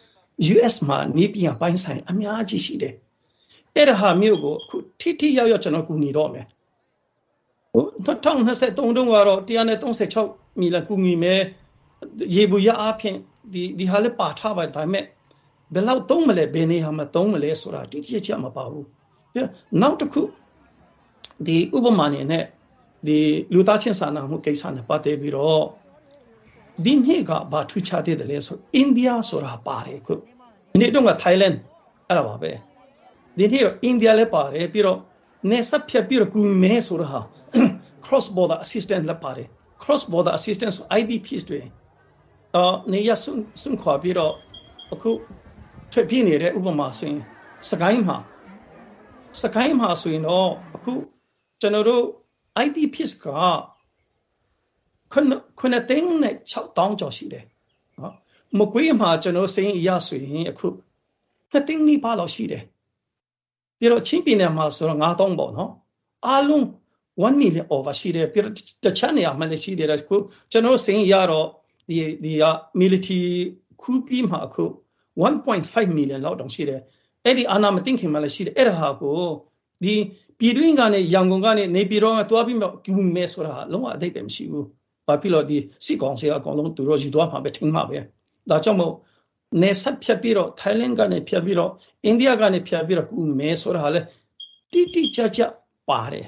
U S မှာနိပညာပိုင်းဆိုင်အများကြီးရှိတယ်အဲ့ဒါဟာမျိုးကိုအခုထိထိရောက်ရောက်ကျွန်တော်ကူညီတော့မယ်ဟိုနှစ်ထောင်နှစ်ဆယ်သုံးတုန်းကတော့one hundred thirty-sixမီလကူညီမယ်ရေဘူးရအဖြစ်ဒီဒီဟာလည်းပါထားပါဒါပေမဲ့ဘယ်လောက်သုံးမလဲဘယ်နေရာမှာသုံးမလဲဆိုတာတိတိကျကျမပါဘူးနောက်တစ်ခုဒီဥပမာနေနဲ့ဒီလူသားချင်းစာနာမှုကိစ္စနဲ့ပတ်သက်ပြီးတော့ဒီနေ့ကဘာထူးခြားတဲ့လဲဆိုအိန္ဒိယဆိုတာပါတယ်ခုဒီနေ့တော့က Thailand အဲ့ဒါပါပဲဒီနေ့တော့အိန္ဒိယလည်းပါတယ်ပြီးတော့နေဆက်ဖြတ်ပြီးတော့ကူမဲဆိုတာ cross border assistance လည်းပါတယ် cross border assistance I D Ps တွေအော်နေရစွန်းစွန်းခွာပြီးတော့အခုထွက်ပြေးနေတဲ့ဥပမာဆိုရင်စကိုင်းမှာစကိုင်းမှာဆိုရင်တော့အခုကျွန်တော်တို့ I D Ps ကခုခုနှစ်သိန်းနဲ့၆တောင်းကျော်ရှိတယ်နော်မကွေးမှာကျွန်တော်စိန်ရဆိုရင်အခုနှစ်သိန်းနီးပါးလောက်ရှိတယ်ပြီးတော့ချင်းပြည်နယ်မှာဆိုတော့၅တောင်းပေါ့နော်အားလုံးone million over ရှိတယ်ပြီးတော့တခြားနေရာမှာလည်းရှိတယ်အခုကျွန်တော်စိန်ရတော့ဒီဒီ military ခုပြီးမှာအခုone point five million လောက်တောင်ရှိတယ်အဲ့ဒီအာနာမသိခင်မှာလည်းရှိတယ်အဲ့ဒါဟာကိုဒီပြည်တွင်းကနေရန်ကုန်ကနေနေပြည်တော်ကတွားပြီးမှကူမဲဆိုတာလုံးဝအသိပဲမရှိဘူးဘာဖြစ်လို့ဒီစီကောင်စီအကောင်လုံးသူတို့ယူသွားမှာပဲထင်မှာပဲဒါကြောင့်မို့နေဆက်ဖြတ်ပြီးတော့ Thailand ကနေဖြတ်ပြီးတော့ India ကနေဖြတ်ပြီးတော့ကူမဲဆိုတာလည်းတိတိကျကျပါတယ်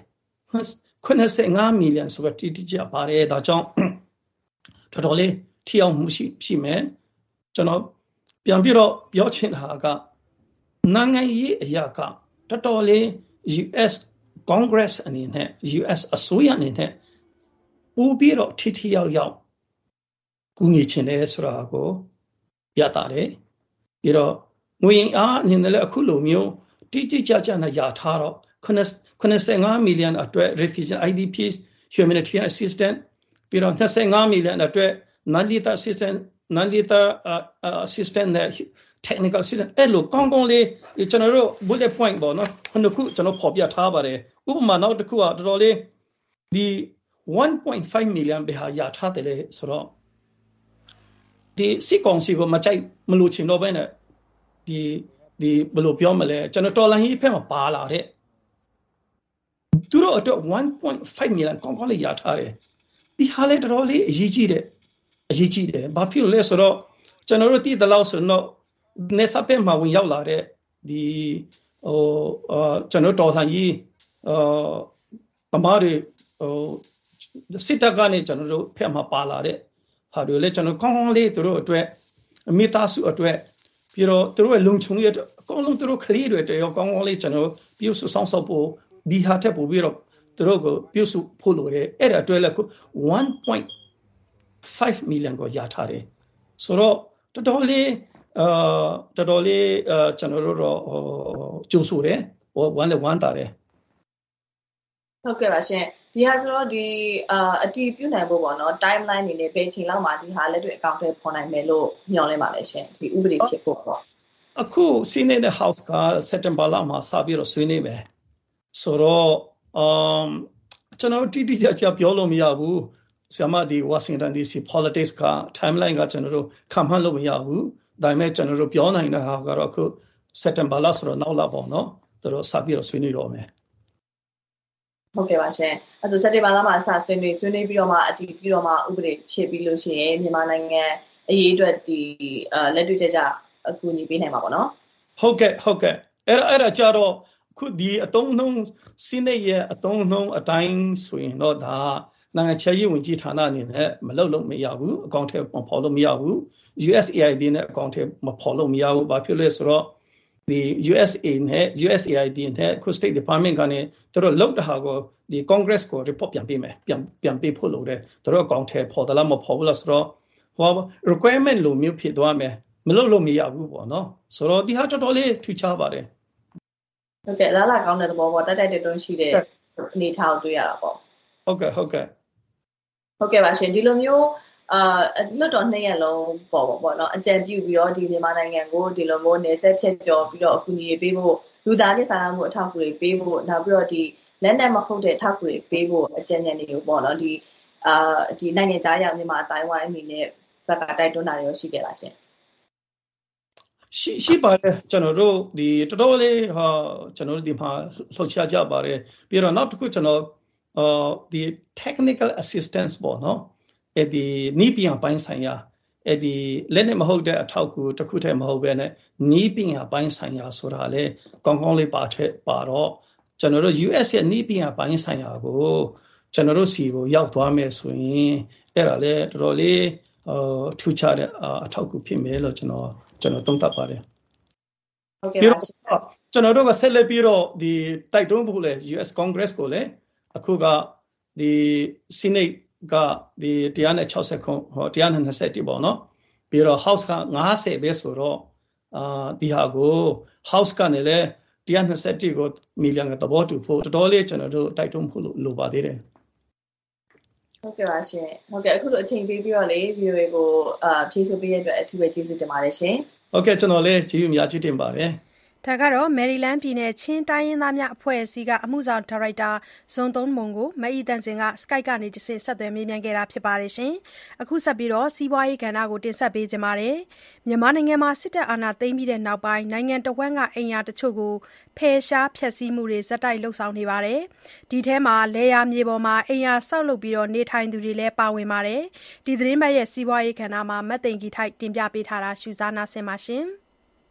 ninety-fiveမီလီယံဆိုတော့တိတိကျပါတယ်ဒါကြောင့်တော်တော်လေးထိအောင်မှုရှိရှိမယ်ကျွန်တော်ပြန်ပြီးတော့ပြောချင်တာကနိုင်ငံရေးအရာကတော်တော်လေး U S Congress အနေနဲ့ U S အစိုးရအနေနဲ့ပို့ပြီးတော့ထိထိရောက်ရောက်ကူညီချင်တယ်ဆိုတာကိုပြတာတယ်ပြီးတော့ငွေအားအနေနဲ့လည်းအခုလိုမျိုးတိတိကျကျနဲ့ရထားတော့ninety-fiveမီလီယံအတွက် refugee I D Ps humanitarian assistance ပြီးတော့twenty-fiveမီလီယံအတွက် non-lethal assistance non-lethal uh, assistance နဲ့ technical assistance အဲ့လိုကောင်းကောင်းလေးကျွန်တော်တို့ bullet point ပေါ့နော်ခုနှစ်ခုကျွန်တော်ဖော်ပြထားပါတယ်ဥပမာနောက်တစ်ခုကတော်တော်လေးဒီone point five million ပဲဟာရထားတယ်လေဆိုတော့ဒီစီကောင်စီကိုမကြိုက်မလို့ချင်တော့ဘဲနဲ့ဒီဒီဘယ်လိုပြောမလဲကျွန်တော်တော်လိုင်းရေးဖက်မှာပါလာတဲ့သူတို့အတွက်one point five million ကောင်းကောင်းလေးရထားတယ်ဒီဟာလေတော်တော်လေးအရေးကြီးတယ်အရေးကြီးတယ်ဘာဖြစ်လို့လဲဆိုတော့ကျွန်တော်တို့တည်တဲ့လောက်ဆိုတော့နေစပယ်မှာဝင်ရောက်လာတဲ့ဒီဟိုအာကျွန်တော်တော်လိုင်းရေးအာပမားတွေဟိုစစ်တပ်ကနေကျွန်တော်တို့ဖက်မှာပါလာတဲ့ဟာတွေလည်းကျွန်တော်ကောင်းကောင်းလေးသူတို့အတွက်အမိသားစုအတွက်ပြီးတော့သူတို့ရဲ့လုံခြုံရေးအတွက်အကုန်လုံးသူတို့ကလေးတွေတရောကောင်းကောင်းလေးကျွန်တော်ပြုစုဆောင်ဆောက်ဖို့ဒီဟာထက်ပိုပြီးတော့သူတို့ကိုပြုစုဖို့လိုတယ်အဲ့ဒါအတွက်လည်းone point five million ကိုရထားတယ်ဆိုတော့တော်တော်လေးအာတော်တော်လေးအာကျွန်တော်တို့တော့ကြိုးဆိုတယ်ဟိုဝမ်းလည်းဝမ်းတာတယ်ဟုတ်ကဲ့ပါရှင်ဒီဟာဆိုတော့ဒီအာအတီးပြုနိုင်ဖို့ပေါ့နော် timeline အနေနဲ့ဘယ်ချိန်လောက်မှဒီဟာလက်တွေ့အကောင့်ထဲပေါ်နိုင်မယ်လို့မျှော်လင့်ပါလဲရှင်ဒီဥပဒေဖြစ်ဖို့ပေါ့အခု Senate House က September လမှာစပြီးတော့ဆွေးနွေးမယ်ဆိုတော့ um ကျွန်တော်တိတိကျကျပြောလို့မရဘူးဆရာမဒီ Washington ဒီ စီ politics က timeline ကကျွန်တော်တို့ခံမှန်းလို့မရဘူးဒါပေမဲ့ကျွန်တော်တို့ပြောနိုင်တဲ့ဟာကတော့အခု September လဆိုတော့နောက်လာပေါ့နော်သူတို့စပြီးတော့ဆွေးနွေးတော့မယ်ဟုတ်ကဲ့ပါရှင်အဲ့ဒါစက်တင်ဘာလမှာအစဆွေးနွေးဆွေးနွေးပြီးတော့မှအတည်ပြီးတော့မှဥပဒေဖြစ်ပြီးလို့ရှိရင်မြန်မာနိုင်ငံအရေးအတွက်ဒီအာလက်တွေ့ကြကြအကူအညီပေးနိုင်မှာပေါ့နော်ဟုတ်ကဲ့ဟုတ်ကဲ့အဲ့ဒါအဲ့ဒါကြတော့ခုဒီအတုံးနှုံးစီနေရဲ့အတုံးနှုံးအတိုင်းဆိုရင်တော့ဒါနိုင်ငံခြားရေးဝန်ကြီးဌာနအနေနဲ့မလုပ်လို့မရဘူးအကောင့်ထဲမဖော်လို့မရဘူး U S A I D နဲ့အကောင့်ထဲမဖော်လို့မရဘူးဘာဖြစ်လဲဆိုတော့ဒီ U S A နဲ့ U S A I D နဲ့ခု State Department ကနေသူတို့လောက်တဲ့ဟာကိုဒီ Congress ကို report ပြန်ပေးမယ်ပြန်ပြန်ပေးဖို့လို့တယ်သူတို့အကောင့်ထဲဖော်တယ်လားမဖော်ဘူးလားဆိုတော့ဟော requirement လို့မျိုးဖြစ်သွားမယ်မလုပ်လို့မရဘူးပေါ့နော်ဆိုတော့ဒီဟာတော်တော်လေးထူးခြားပါတယ်ဟုတ်ကဲ့လာလာကောင်းတဲ့သဘောပေါ့တိုက်တိုက်တွန်းရှိတဲ့အနေထားကိုတွေ့ရတာပေါ့ဟုတ်ကဲ့ဟုတ်ကဲ့ဟုတ်ကဲ့ပါရှင်ဒီလိုမျိုးအာလွတ်တော်နှစ်ရက်လုံးပေါ့ပေါ့နော်အကြံပြုပြီးတော့ဒီမြန်မာနိုင်ငံကိုဒီလိုမျိုးနေဆက်ချက်ကျော်ပြီးတော့အကူအညီပေးဖို့လူသားချင်းစာနာမှုအထောက်အကူတွေပေးဖို့နောက်ပြီးတော့ဒီလက်နက်မဟုတ်တဲ့အထောက်အကူတွေပေးဖို့အကြံဉာဏ်တွေကိုပေါ့နော်ဒီအာဒီနိုင်ငံသားရောက်မြန်မာအတိုင်းဝိုင်းအနေနဲ့ဘက်ကတိုက်တွန်းတာတွေရှိခဲ့လားရှင်ရှိရှိပါတယ်ကျွန်တော်တို့ဒီတော်တော်လေးဟာကျွန်တော်တို့ဒီမှာလှုပ်ရှားကြပါတယ်ပြီးတော့နောက်တစ်ခုကျွန်တော်အာဒီ technical assistance ပေါ့နော်အဲ့ဒီနီးပညာပိုင်းဆိုင်ရာအဲ့ဒီလက်နဲ့မဟုတ်တဲ့အထောက်အကူတစ်ခုတည်းမဟုတ်ဘဲနဲ့နီးပညာပိုင်းဆိုင်ရာဆိုတာလေကောင်းကောင်းလေးပါထက်ပါတော့ကျွန်တော်တို့ U S ရဲ့နီးပညာပိုင်းဆိုင်ရာကိုကျွန်တော်တို့စီကိုရောက်သွားမယ်ဆိုရင်အဲ့ဒါလေတော်တော်လေးအာထူးခြားတဲ့အထောက်အကူဖြစ်မယ်လို့ကျွန်တော်ကျွန်တော်သုံးသပ်ပါတယ်ဟုတ်ကဲ့ပါကျွန်တော်တို့ကဆက်လက်ပြီးတော့ဒီတိုက်တွန်းဖို့လေ U S Congress ကိုလေအခုကဒီ Senate ကဒီone hundred sixtyခုဟောone hundred twentyပေါ့နော်ပြီးတော့ House ကfiftyပဲဆိုတော့အာဒီဟာကို House ကနေလေone hundred twentyကိုမီလီယံကသဘောတူဖို့တော်တော်လေးကျွန်တော်တို့တိုက်တွန်းဖို့လိုပါသေးတယ်ဟုတ်ကဲ့ပါရှင်ဟုတ်ကဲ့အခုလိုအချိန်ပေးပြီးတော့လေ V O A ကိုအာဖြည့်ဆိုပေးရတဲ့အတွက်အထူးပဲကျေးဇူးတင်ပါတယ်ရှင်ဟုတ်ကဲ့ကျွန်တော်လည်းကျေးဇူးများကြီးတင်ပါတယ်ဒါကတော့မယ်ရီလန်းပြည်နယ်ချင်းတိုင်းရင်းသားများအဖွဲ့အစည်းကအမှုဆောင်ဒါရိုက်တာဇွန်သုံးမုံကိုမအီတန်စင်က Skype ကနေတဆင့်ဆက်သွယ်မေးမြန်းခဲ့တာဖြစ်ပါတယ်ရှင်။အခုဆက်ပြီးတော့စီးပွားရေးကဏ္ဍကိုတင်ဆက်ပေးကြပါမယ်။မြန်မာနိုင်ငံမှာစစ်တပ်အာဏာသိမ်းပြီးတဲ့နောက်ပိုင်းနိုင်ငံတော်ဝန်ကအိမ်ယာတချို့ကိုဖယ်ရှားဖျက်ဆီးမှုတွေဇက်တိုက်လှုပ်ဆောင်နေပါတယ်။ဒီထဲမှာလေယာမြေပေါ်မှာအိမ်ယာဆောက်လုပ်ပြီးတော့နေထိုင်သူတွေလည်းပါဝင်ပါတယ်။ဒီသတင်းပတ်ရဲ့စီးပွားရေးကဏ္ဍမှာမတ်သိန်ကြီးထိုက်တင်ပြပေးထားတာရှုစားနာဆင်ပါရှင်။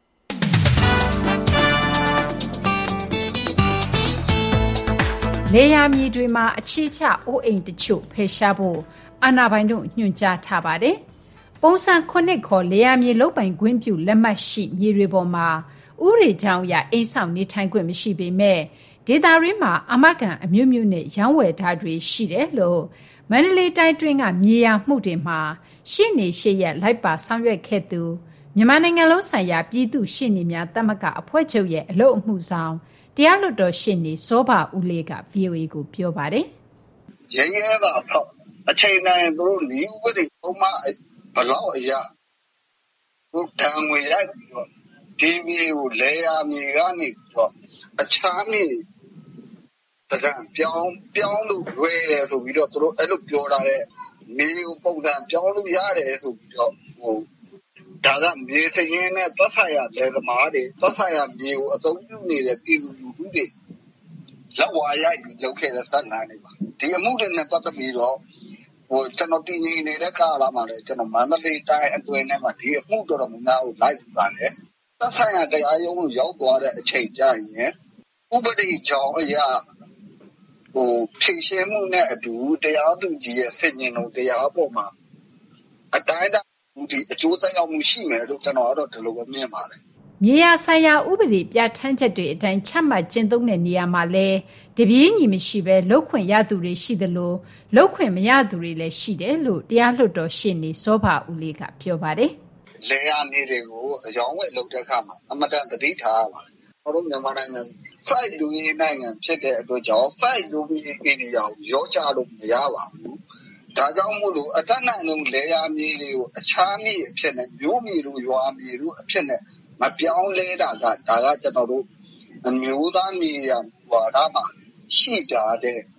လေယာမြေတွေမှာအခြေချအိုးအိမ်တချို့ဖယ်ရှားဖို့အာဏာပိုင်တို့ညွှန်ကြားထားပါတယ်။ပုံစံခုနှစ်ခေါ်လေယာမြေလုတ်ပိုင်ခွင့်ပြုလက်မှတ်ရှိမြေတွေပေါ်မှာဥပဒေကြောင်းအရအိမ်ဆောင်နေထိုင်ခွင့်မရှိပေမဲ့ဒေသရင်းမှာအာမခံအမျိုးမျိုးနဲ့ရောင်းဝယ်ထားတွေရှိတယ်လို့မန္တလေးတိုင်းတွင်းကမြေယာမှုတွေမှာရှေ့နေရှေ့ရက်လိုက်ပါဆောင်ရွက်ခဲ့သူမြန်မာနိုင်ငံလုံးဆိုင်ရာပြည်သူရှေ့နေများတမကအဖွဲ့ချုပ်ရဲ့အလုပ်အမှုဆောင်တရားလွှတ်တော်ရှေ့နေစောဘဦးလေးက V O A ကိုပြောပါတယ်။ရဲရဲပါတော့အချိန်တိုင်းသူတို့ဒီဥပဒေပုံမှန်ဘလောက်အရာဟိုတန်ငွေလိုက်ပြီးတော့ဒီမြေကိုလေယာမြေကနေတော့အခြားမြေတကံပြောင်းပြောင်းလို့လွယ်တယ်ဆိုပြီးတော့သူတို့အဲ့လိုပြောတာတဲ့မြေကိုပုံစံပြောင်းလို့ရတယ်ဆိုပြီးတော့ဟိုဒါကမြေစရင်နဲ့သက်ဆိုင်ရာလေသမားတွေသက်ဆိုင်ရာမြေကိုအသုံးပြုနေတဲ့ပြည်သူလူထုတွေလက်ဝါးရိုက်ပြီးလုပ်ခဲ့တဲ့သက်နာနေပါဒီအမှုတွေနဲ့ပတ်သက်ပြီးတော့ဟိုကျွန်တော်တည်ငြိမ်နေတဲ့ကာလမှာလည်းကျွန်တော်မန္တလေးတိုင်းအတွင်းထဲမှာဒီအမှုတော်တော်များများကိုလိုက်ပြီးပါတယ်သက်ဆိုင်ရာတရားရုံးကိုရောက်သွားတဲ့အချိန်ကျရင်ဥပဒေကြောင်းအရာဟိုဖြည့်ရှင်းမှုနဲ့အတူတရားသူကြီးရဲ့စစ်ညင်တို့တရားပေါ်မှာအတိုင်းဒီအကျိုးသက်ရောက်မှုရှိမယ်လို့ကျွန်တော်ကတော့ဒီလိုပဲမြင်ပါတယ်။မြေယာဆိုင်ရာဥပဒေပြဋ္ဌာန်းချက်တွေအတိုင်းချမှတ်ကျင့်သုံးတဲ့နေရာမှာလည်းတပြေးညီမရှိပဲလုတ်ခွင့်ရသူတွေရှိသလိုလုတ်ခွင့်မရသူတွေလည်းရှိတယ်လို့တရားလွှတ်တော်ရှေ့နေစောဘဦးလေးကပြောပါတယ်။လေယာမြေတွေကိုအယောင်းဝယ်လုပ်တဲ့အခါမှာအမတန်တတိထားရပါတယ်။ကျွန်တော်တို့မြန်မာနိုင်ငံစိုက်လူရေးနိုင်ငံဖြစ်တဲ့အတွက်ကြောင့်စိုက်လူရေးပြည်နေရောရောကြလို့မရပါဘူး။ဒါကြောင့်မို့လို့အတတ်နိုင်ဆုံးလေယာမြေတွေကိုအခြားမြေအဖြစ်နဲ့မျိုးမြေတို့ရွာမြေတို့အဖြစ်နဲ့မပြောင်းလဲတာကဒါကကျွန်တော်တို့အမျိုးသားမြေရဝါဒမှာရှိကြတဲ့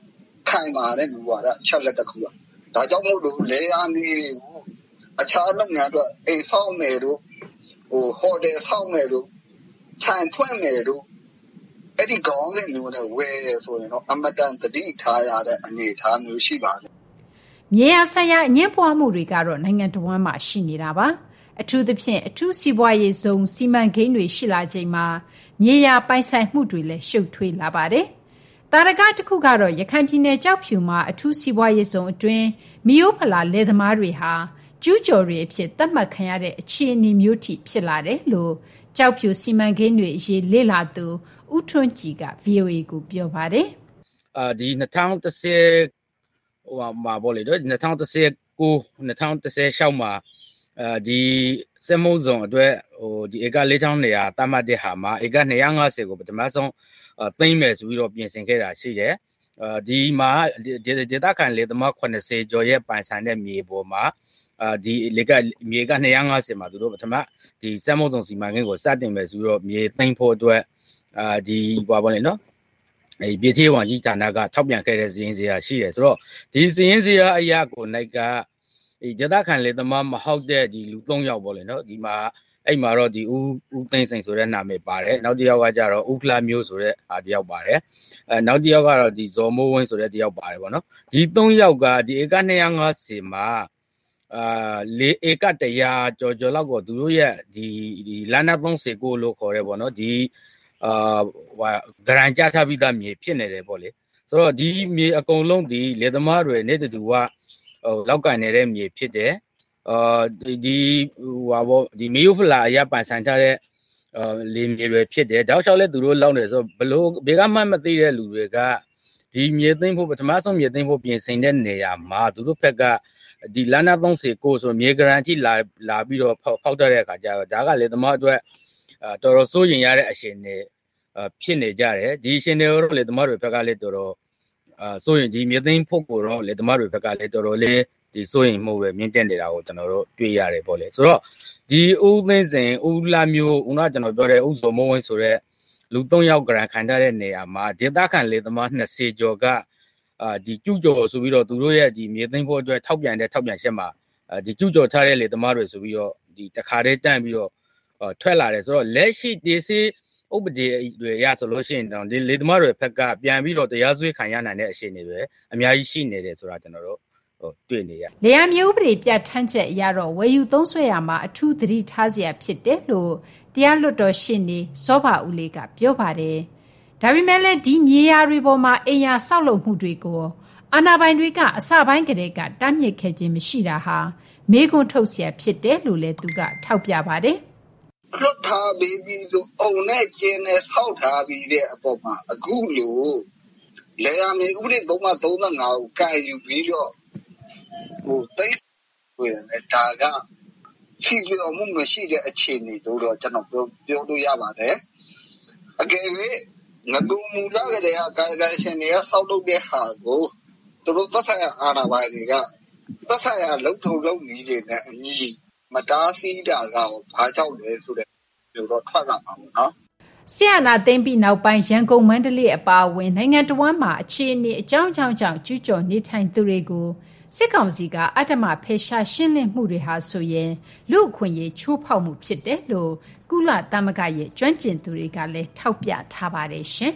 ခိုင်မာတဲ့မူဝါဒအချက်လက်တစ်ခုပါဒါကြောင့်မို့လို့လေယာဉ်တွေကိုအခြားလုပ်ငန်းအတွက်အိမ်ဆောက်မယ်တို့ဟိုဟိုတယ်ဆောက်မယ်တို့ဆိုင်ဖွင့်မယ်တို့အဲ့ဒီကောင်းတဲ့မျိုးနဲ့ဝယ်ရဆိုရင်တော့အမတန်တတိထားရတဲ့အနေအထားမျိုးရှိပါတယ်မြေယာဆိုင်ရာအငြင်းပွားမှုတွေကတော့နိုင်ငံတော်ဝန်မှာရှိနေတာပါအထူးသဖြင့်အထူးစီးပွားရေးဇုံစီမံကိန်းတွေရှိလာချိန်မှာမြေယာပိုင်ဆိုင်မှုတွေလည်းရှုပ်ထွေးလာပါတယ်တာရကတစ်ခုကတော့ရခိုင်ပြည်နယ်ကြောက်ဖြူမှာအထူးစီးပွားရေးဇုံအတွင်းမီယိုဖလာလယ်သမားတွေဟာကျူးကျော်တွေအဖြစ်သတ်မှတ်ခံရတဲ့အခြေအနေမျိုးထိဖြစ်လာတယ်လို့ကြောက်ဖြူစီမံကိန်းတွေအရေးလေ့လာသူဦးထွန်းကြည်က ဗီအိုအေ ကိုပြောပါတယ်အာဒီ၂၀၁၀ဟိုမှာပေါ့လေတော့၂၀၁၉ ၂၀၁၆မှာအာဒီစက်မှုဇုံအတွက်ဟိုဒီဧက၄ထောင်နေရာတတ်မှတ်တဲ့ဟာမှာဧက၂၅၀ကိုပထမဆုံးသိမ့်မယ်ဆိုပြီးတော့ပြင်ဆင်ခဲ့တာရှိတယ်အာဒီမှာဒေသခံလေသမား၈၀ကျော်ရဲ့ပိုင်ဆိုင်တဲ့မြေပေါ်မှာအာဒီလေကမြေက၂၅၀မှာသူတို့ပထမဒီစက်မှုဇုံစီမံကိန်းကိုစတင်မယ်ဆိုပြီးတော့မြေသိမ့်ဖို့အတွက်အာဒီဟိုပါလေနော်အဲပြည်ထရေးဝန်ကြီးဌာနကထောက်ပြန်ခဲ့တဲ့စီရင်စရာရှိတယ်ဆိုတော့ဒီစီရင်စရာအရာကိုနိုင်ကဒီဒေသခံလေသမားမဟုတ်တဲ့ဒီလူ၃ယောက်ပေါ့လေနော်ဒီမှာအဲ့မှာတော့ဒီဦးဦးသိန်းစိန်ဆိုတဲ့နာမည်ပါတယ်နောက်တစ်ယောက်ကကြတော့ဦးကလာမျိုးဆိုတဲ့ဟာတစ်ယောက်ပါတယ်အဲနောက်တစ်ယောက်ကတော့ဒီဇော်မိုးဝင်းဆိုတဲ့တစ်ယောက်ပါတယ်ပေါ့နော်ဒီ၃ယောက်ကဒီဧက၂၅၀မှာအာလေဧကတရာကျော်ကျော်လောက်ကိုသူတို့ရဲ့ဒီဒီလန္နာ၃၉လို့ခေါ်ရဲပေါ့နော်ဒီအာဟိုဂရန်ကြထားပြီးသားမြေဖြစ်နေတယ်ပေါ့လေဆိုတော့ဒီမြေအကုန်လုံးဒီလေသမားတွေနဲ့တူကဟိုလောက်ကန်နေတဲ့မြေဖြစ်တယ်အာဒီဟိုဟာပေါ့ဒီမီယိုဖလာအရပန်ဆန်ထားတဲ့အာလေမြေတွေဖြစ်တယ်တောက်လျှောက်လဲသူတို့လောက်နေဆိုဘလို့ဘေကမှတ်မသိတဲ့လူတွေကဒီမြေသိမ်းဖို့ပထမဆုံးမြေသိမ်းဖို့ပြင်ဆင်တဲ့နေရာမှာသူတို့ဘက်ကဒီလန္နာ၃၉ဆိုမြေဂရန်ကြီးလာလာပြီးတော့ဖောက်ဖောက်တဲ့အခါကျတော့ဒါကလေသမားအတွက်အာတော်တော်စိုးရင်ရတဲ့အရှင်တွေဖြစ်နေကြတယ်ဒီအရှင်တွေတော့လေသမားတွေဘက်ကလည်းတော်တော်အာစိုးရင်ဒီမြေသိမ်းဖို့ကိုတော့လေသမားတွေဘက်ကလည်းတော်တော်လေးဒီစိုးရင်မှုပဲမြင့်တက်နေတာကိုကျွန်တော်တို့တွေ့ရတယ်ပေါ့လေဆိုတော့ဒီဦးသိန်းစိန်ဦးလာမျိုးဦးကကျွန်တော်ပြောတဲ့ဦးစောမိုးဝင်းဆိုတဲ့လူ၃ယောက်ဂရန်ခံထားတဲ့နေရာမှာဒေသခံလေသမား၂၀ကျော်ကအာဒီကျူးကျော်ဆိုပြီးတော့သူတို့ရဲ့ဒီမြေသိမ်းဖို့အတွက်ထောက်ပြန်တဲ့ထောက်ပြန်ချက်မှာဒီကျူးကျော်ထားတဲ့လေသမားတွေဆိုပြီးတော့ဒီတခါတည်းတန့်ပြီးတော့ထွက်လာတယ်ဆိုတော့လက်ရှိဒီစီဥပဒေတွေရဆိုလို့ရှိရင်တော့ဒီလေသမားတွေဘက်ကပြန်ပြီးတော့တရားစွဲခံရနိုင်တဲ့အခြေအနေတွေအများကြီးရှိနေတယ်ဆိုတာကျွန်တော်တို့ဟိုတွေ့နေရလေယာမြေဥပဒေပြဋ္ဌာန်းချက်အရတော့ဝယ်ယူသုံးစွဲရမှာအထူးသတိထားစရာဖြစ်တယ်လို့တရားလွှတ်တော်ရှေ့နေစောဘဦးလေးကပြောပါတယ်ဒါပေမဲ့လည်းဒီမြေယာတွေပေါ်မှာအိမ်ယာဆောက်လုပ်မှုတွေကိုအာဏာပိုင်တွေကအစပိုင်းကတည်းကတားမြစ်ခဲ့ခြင်းမရှိတာဟာမေးခွန်းထုတ်เสียဖြစ်တယ်လို့လည်းသူကထောက်ပြပါတယ်လွတ်ထားပြီးပြီးဆိုအုံနဲ့ကျင်းနဲ့ဆောက်ထားပြီးတဲ့အပေါ်မှာအခုလိုလေယာမြေဥပဒေပုံမှန်၃၅ကိုကာယူပြီးတော့ဟိုတိတ်ဝင်နေတာကရှိလျော်မှုမရှိတဲ့အခြေအနေတို့တော့ကျွန်တော်ပြောပြောလို့ရပါတယ်အကယ်၍ငါတို့မူလာကြတဲ့ကာယကံရှင်တွေကဆောက်လုပ်တဲ့ဟာကိုသူတို့သက်ဆိုင်ရာအာဏာပိုင်တွေကသက်ဆိုင်ရာလုံထုံလုံနည်းတွေနဲ့အညီမတားဆီးတာကဘာကြောင့်လဲဆိုတဲ့ပြောတော့ထွက်လာမှာပေါ့နော်ဆီယနာသိမ့်ပြီးနောက်ပိုင်းရန်ကုန်မန္တလေးအပါအဝင်နိုင်ငံတော်ဝန်မှာအခြေအနေအကြောင်းကြောင့်ကြောင့်ကျူးကျော်နေထိုင်သူတွေကိုစစ်ကောင်စီကအတ္တမဖေရှာရှင်းလင်းမှုတွေဟာဆိုရင်လူအခွင့်ရေးချိုးဖောက်မှုဖြစ်တယ်လို့ကုလသမဂ္ဂရဲ့ကျွမ်းကျင်သူတွေကလည်းထောက်ပြထားပါတယ်ရှင်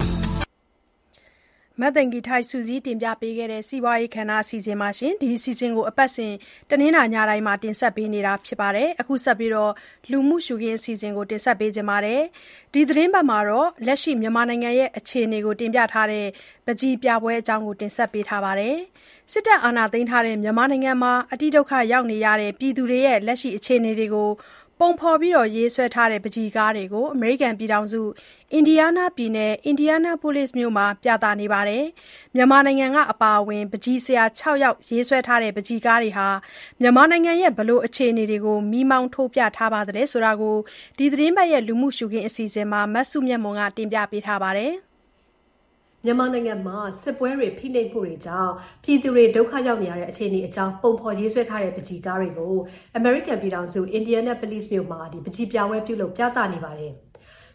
မတ်တန်ဂီထိုက်စူးစီးတင်ပြပေးခဲ့တဲ့စီးပွားရေးခန္ဓာအစီအစဉ်မှာရှင်ဒီအစီအစဉ်ကိုအပတ်စဉ်တနင်္လာညတိုင်းမှာတင်ဆက်ပေးနေတာဖြစ်ပါတယ်အခုဆက်ပြီးတော့လူမှုရှုခင်းအစီအစဉ်ကိုတင်ဆက်ပေးကြပါမယ်ဒီသတင်းပတ်မှာတော့လက်ရှိမြန်မာနိုင်ငံရဲ့အခြေအနေကိုတင်ပြထားတဲ့ပကြီးပြပွဲအကြောင်းကိုတင်ဆက်ပေးထားပါတယ်စစ်တပ်အာဏာသိမ်းထားတဲ့မြန်မာနိုင်ငံမှာအတိဒုက္ခရောက်နေရတဲ့ပြည်သူတွေရဲ့လက်ရှိအခြေအနေတွေကိုပုံဖော်ပြီးတော့ရေးဆွဲထားတဲ့ပကြီးကားတွေကိုအမေရိကန်ပြည်ထောင်စုအင်ဒီယားနားပြည်နယ်အင်ဒီယာနာပိုလစ်မြို့မှာပြသနေပါတယ်။မြန်မာနိုင်ငံကအပါအဝင်ပကြီးဆရာ၆ယောက်ရေးဆွဲထားတဲ့ပကြီးကားတွေဟာမြန်မာနိုင်ငံရဲ့ဘလို့အခြေအနေတွေကိုမိမောင်းထိုးပြထားပါတယ်ဆိုတာကိုဒီသတင်းပတ်ရဲ့လူမှုရှုခင်းအစီအစဉ်မှာမတ်စုမြတ်မွန်ကတင်ပြပေးထားပါတယ်။မြန်မာနိုင်ငံမှာစစ်ပွဲတွေဖိနှိပ်မှုတွေကြောင့်ပြည်သူတွေဒုက္ခရောက်နေရတဲ့အခြေအနေအကြောင်းပုံဖော်ရေးဆွဲထားတဲ့ပကြီးကားတွေကိုအမေရိကန်ပြည်ထောင်စုအင်ဒီယာနာပိုလစ်မြို့မှာဒီပကြီးပြပွဲပြုလုပ်ပြသနေပါတယ်။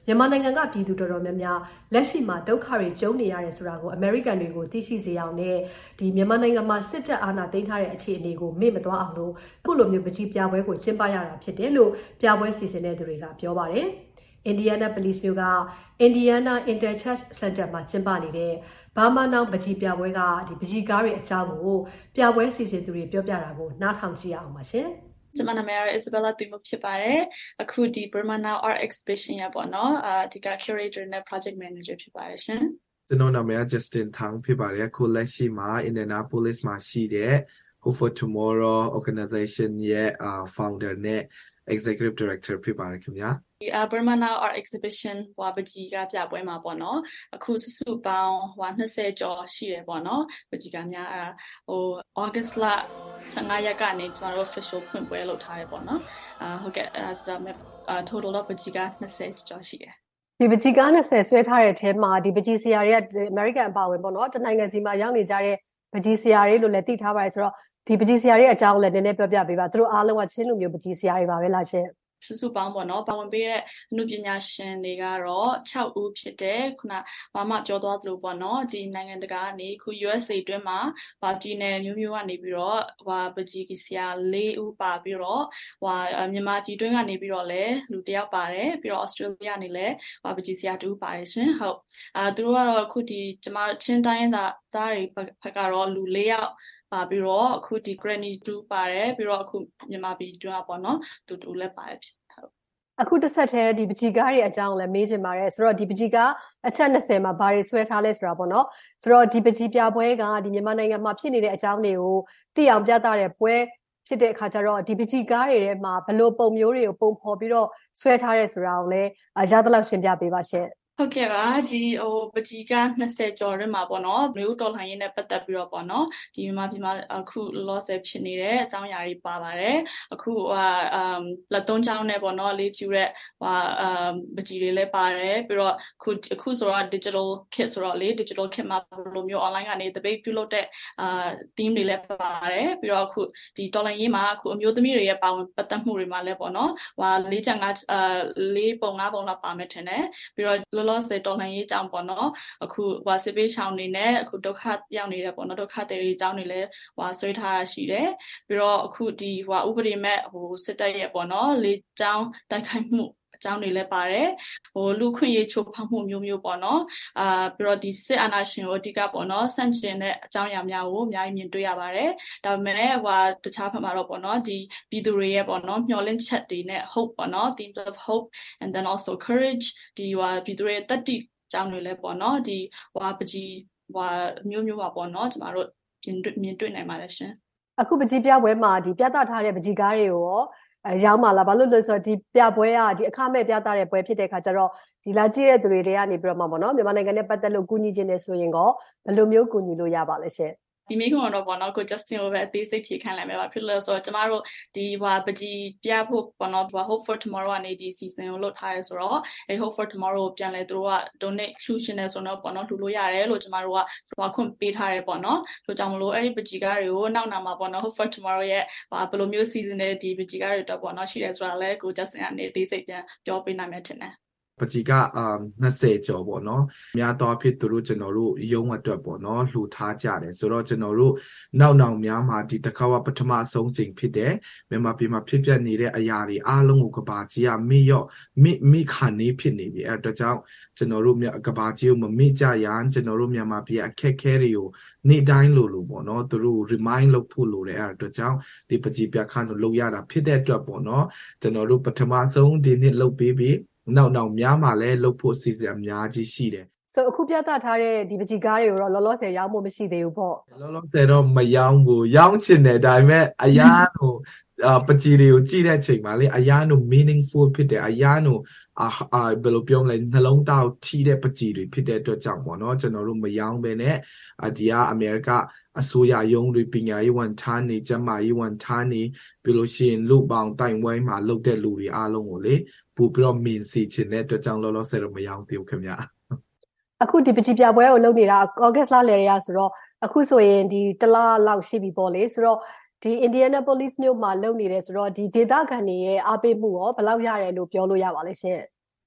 မြန်မာနိုင်ငံကပြည်သူတော်တော်များများလက်ရှိမှာဒုက္ခတွေကြုံနေရတယ်ဆိုတာကိုအမေရိကန်တွေကိုသိရှိစေအောင်နဲ့ဒီမြန်မာနိုင်ငံမှာစစ်တပ်အာဏာသိမ်းထားတဲ့အခြေအနေကိုမေ့မသွားအောင်လို့အခုလိုမျိုးပကြီးပြပွဲကိုကျင်းပရတာဖြစ်တယ်လို့ပြပွဲစီစဉ်တဲ့သူတွေကပြောပါတယ်။ Indianapolis မြို့က Indiana Interchurch Center မှာကျင်းပနေတဲ့ဘာမာနောင်ပကြီးပြပွဲကဒီပကြီးကားတွေအကြောင်းကိုပြပွဲစီစဉ်သူတွေပြောပြတာကိုနားထောင်ကြည့်အောင်ပါရှင်။ကျွန်မနာမည်ကတော့ Isabella သူမှုဖြစ်ပါတယ်အခုဒီ Burma Now Art Exhibition ရပေါ့နော်အာဒီက curator နဲ့ project manager ဖြစ်ပါတယ်ရှင်ကျွန်တော်နာမည်က Justin Thang ဖြစ်ပါတယ်အခုလက်ရှိမှာ Indianapolis မှာရှိတဲ့ Hope for Tomorrow organization ရဲ့ founder နဲ့ executive director ဖြစ်ပါတယ်ခင်ဗျာဒီ Burma Now Art Exhibition ဟိုပကြီးကပြပွဲမှာပေါ့နော်အခုစုစုပေါင်းဟိုtwentyကျော်ရှိတယ်ပေါ့နော်ပကြီးကများဟို August လfifteenရက်ကနေကျွန်တော်တို့ official ဖွင့်ပွဲလုပ်ထားတယ်ပေါ့နော်အာဟုတ်ကဲ့အဲဒါမဲ့ total တော့ပကြီးကtwentyကျော်ရှိတယ်ဒီပကြီးကားtwentyဆွဲထားတဲ့အထဲမှာဒီပကြီးဆရာတွေက American အပါဝင်ပေါ့နော်တနိုင်ငံစီမှာရောက်နေကြတဲ့ပကြီးဆရာတွေလို့လည်းသိထားပါတယ်ဆိုတော့ဒီပကြီးဆရာတွေအကြောင်းလည်းနည်းနည်းပြောပြပေးပါသူတို့အားလုံးကချင်းလူမျိုးပကြီးဆရာတွေပါပဲလားရှင်စုစုပေါင်းပေါ့နော်ပါဝင်ပေးတဲ့အမှုပညာရှင်တွေကတော့sixဦးဖြစ်တယ်ခုနဘာမှပြောသွားသလိုပေါ့နော်ဒီနိုင်ငံတကာကနေခု U S A တွင်းမှာပါတီနယ်မျိုးမျိုးကနေပြီးတော့ဟိုပကြီးဆရာfourဦးပါပြီးတော့ဟိုမြန်မာပြည်တွင်းကနေပြီးတော့လည်းလူတစ်ယောက်ပါတယ်ပြီးတော့ Australia ကနေလည်းဟိုပကြီးဆရာtwoဦးပါတယ်ရှင်ဟုတ်အာသူတို့ကတော့ခုဒီကျမချင်းတိုင်းသားသားတွေဘက်ကတော့လူfourယောက်ပါပြီးတော့အခုဒီ Granny twoပါတယ်ပြီးတော့အခုမြန်မာပြည်တွင်းပေါ့နော်တူတူလည်းပါတယ်ဖြစ်ဟုတ်အခုတစ်ဆက်တည်းဒီပကြီးကားတွေအကြောင်းလည်းမေးချင်ပါတယ်ဆိုတော့ဒီပကြီးကားအချက်twentyမှာဘာတွေဆွဲထားလဲဆိုတာပေါ့နော်ဆိုတော့ဒီပကြီးပြပွဲကဒီမြန်မာနိုင်ငံမှာဖြစ်နေတဲ့အကြောင်းတွေကိုသိအောင်ပြသတဲ့ပွဲဖြစ်တဲ့အခါကျတော့ဒီပကြီးကားတွေထဲမှာဘလို့ပုံမျိုးတွေကိုပုံဖော်ပြီးတော့ဆွဲထားရဲဆိုတာကိုလည်းရသလောက်ရှင်းပြပေးပါရှင့်ဟုတ်ကဲ့ပါဒီဟိုပကြီးကtwentyကျော်ရမှာပေါ့နော်မျိုးတော်လှန်ရေးနဲ့ပတ်သက်ပြီးတော့ပေါ့နော်ဒီမြန်မာပြည်မှာအခုလောဆယ်ဖြစ်နေတဲ့အကြောင်းအရာတွေပါပါတယ်အခုဟိုအမ်လက်သုံးချောင်းနဲ့ပေါ့နော်လေးဖြူတဲ့ဟိုအမ်ပကြီးတွေလည်းပါတယ်ပြီးတော့အခုအခုဆိုတော့ digital kit ဆိုတော့လေ digital kit မှာဘယ်လိုမျိုး online ကနေ debate ပြုလုပ်တဲ့အာ team တွေလည်းပါတယ်ပြီးတော့အခုဒီတော်လှန်ရေးမှာအခုအမျိုးသမီးတွေရဲ့ပါဝင်ပတ်သက်မှုတွေမှာလည်းပေါ့နော်ဟိုလေးချက်ငါးအာလေးပုံငါးပုံလောက်ပါမယ်ထင်တယ်ပြီးတော့လောဆယ်တော်လှန်ရေးကြောင့်ပေါ့နော်အခုဟိုစစ်ပေးရှောင်းနေနဲ့အခုဒုက္ခရောက်နေတယ်ပေါ့နော်ဒုက္ခတွေအကြောင်းတွေလည်းဟိုဆွေးထားတာရှိတယ်ပြီးတော့အခုဒီဟိုဥပဒေမဲ့ဟိုစစ်တပ်ရဲ့ပေါ့နော်လေကြောင်းတိုက်ခိုက်မှုအကြောင်းတွေလည်းပါတယ်ဟိုလူခွင့်ရေးချိုးဖောက်မှုမျိုးမျိုးပေါ့နော်အာပြီးတော့ဒီစစ်အာဏာရှင်ကိုအဓိကပေါ့နော်ဆန့်ကျင်တဲ့အကြောင်းအရာများကိုအများကြီးမြင်တွေ့ရပါတယ်ဒါပေမဲ့ဟိုတခြားဘက်မှာတော့ပေါ့နော်ဒီပြည်သူတွေရဲ့ပေါ့နော်မျှော်လင့်ချက်တွေနဲ့ hope ပေါ့နော် themes of hope and then also courage ဒီဟိုပြည်သူတွေတတိအကြောင်းတွေလည်းပေါ့နော်ဒီဟိုပကြီးဟိုမျိုးမျိုးပါပေါ့နော်ကျမတို့မြင်တွေ့နိုင်ပါတယ်ရှင်အခုပကြီးပြပွဲမှာဒီပြသထားတဲ့ပကြီးကားတွေကိုရောရောင်းပါလားဘာလို့လဲဆိုတော့ဒီပြပွဲကဒီအခမဲ့ပြသတဲ့ပွဲဖြစ်တဲ့ခါကျတော့ဒီလာကြည့်တဲ့သူတွေတွေကနေပြီးတော့မှပေါ့နော်မြန်မာနိုင်ငံနဲ့ပတ်သက်လို့ကူညီခြင်းနဲ့ဆိုရင်ကောဘယ်လိုမျိုးကူညီလို့ရပါလဲရှင်ဒီမိကတော့ပေါ့နော်ကို Justin ကိုပဲအသေးစိတ်ဖြေခိုင်းလိုက်မယ်ပါဖြစ်လို့ဆိုတော့ကျမတို့ဒီဟိုပကြီးပြဖို့ပေါ့နော် Hope for Tomorrow ကနေဒီ season ကိုလုပ်ထားရဲဆိုတော့အဲ Hope for Tomorrow ကိုပြန်လဲသူတို့က donate inclusion နဲ့ဆိုတော့ပေါ့နော်လှူလို့ရတယ်လို့ကျမတို့ကဟိုခွင့်ပေးထားရဲပေါ့နော်လို့ကြောင့်မလို့အဲ့ဒီပကြီးကားတွေကိုနောက်နောက်မှာပေါ့နော် Hope for Tomorrow ရဲ့ဟိုဘယ်လိုမျိုး season နဲ့ဒီပကြီးကားတွေတော့ပေါ့နော်ရှိတယ်ဆိုတာလဲကို Justin ကနေအသေးစိတ်ပြန်ပြောပေးနိုင်မယ်ထင်တယ်ပကြီးကအာtwentyကျော်ပေါ့နော်များတော့ဖြစ်သူတို့ကျွန်တော်တို့ရုံးအတွက်ပေါ့နော်လှူထားကြတယ်ဆိုတော့ကျွန်တော်တို့နောက်နောက်များမှာဒီတစ်ခါကပထမဆုံးချိန်ဖြစ်တယ်မြန်မာပြည်မှာဖြစ်ပျက်နေတဲ့အရာတွေအားလုံးကိုကဘာကြီးကမိရော့မိမိခါနေဖြစ်နေပြီအဲတော့ကြောင့်ကျွန်တော်တို့ကဘာကြီးကိုမမိကြရန်ကျွန်တော်တို့မြန်မာပြည်အခက်ခဲတွေကိုနေ့တိုင်းလိုလိုပေါ့နော်သူတို့ remind လုပ်ဖို့လိုတယ်အဲတော့ကြောင့်ဒီပကြီးပြခန်းကိုလုပ်ရတာဖြစ်တဲ့အတွက်ပေါ့နော်ကျွန်တော်တို့ပထမဆုံးဒီနေ့လုပ်ပေးပြီးနောက်နောက်များမှာလည်းလုပ်ဖို့စီစဉ်အများကြီးရှိတယ်ဆိုအခုပြသထားတဲ့ဒီပကြီးကားတွေကိုတော့လောလောဆယ်ရောင်းဖို့မရှိသေးဘူးပေါ့လောလောဆယ်တော့မရောင်းဘူးရောင်းချင်တယ်ဒါပေမဲ့အရာကိုပကြီးတွေကိုကြည့်တဲ့အချိန်မှာလေအရာကို meaningful ဖြစ်တယ်အရာကိုအာဘယ်လိုပြောမလဲနှလုံးသားကိုထိတဲ့ပကြီးတွေဖြစ်တဲ့အတွက်ကြောင့်ပေါ့နော်ကျွန်တော်တို့မရောင်းဘဲနဲ့ဒီကအမေရိကအစိုးရရုံးတွေပညာရေးဝန်ထမ်းတွေကျန်းမာရေးဝန်ထမ်းတွေပြီးလို့ရှိရင်လူပေါင်းတိုင်ဝိုင်းမှာလုပ်တဲ့လူတွေအားလုံးကိုလေပို့ပြီးတော့မြင်စီချင်တဲ့အတွက်ကြောင့်လောလောဆယ်တော့မရောင်းသေးဘူးခင်ဗျာအခုဒီပကြီးပြပွဲကိုလုပ်နေတာ August လလယ်ရဆိုတော့အခုဆိုရင်ဒီတလလောက်ရှိပြီပေါ့လေဆိုတော့ဒီ Indianapolis မြို့မှာလုပ်နေတယ်ဆိုတော့ဒီဒေသခံတွေရဲ့အားပေးမှုရောဘယ်လောက်ရတယ်လို့ပြောလို့ရပါလဲရှင်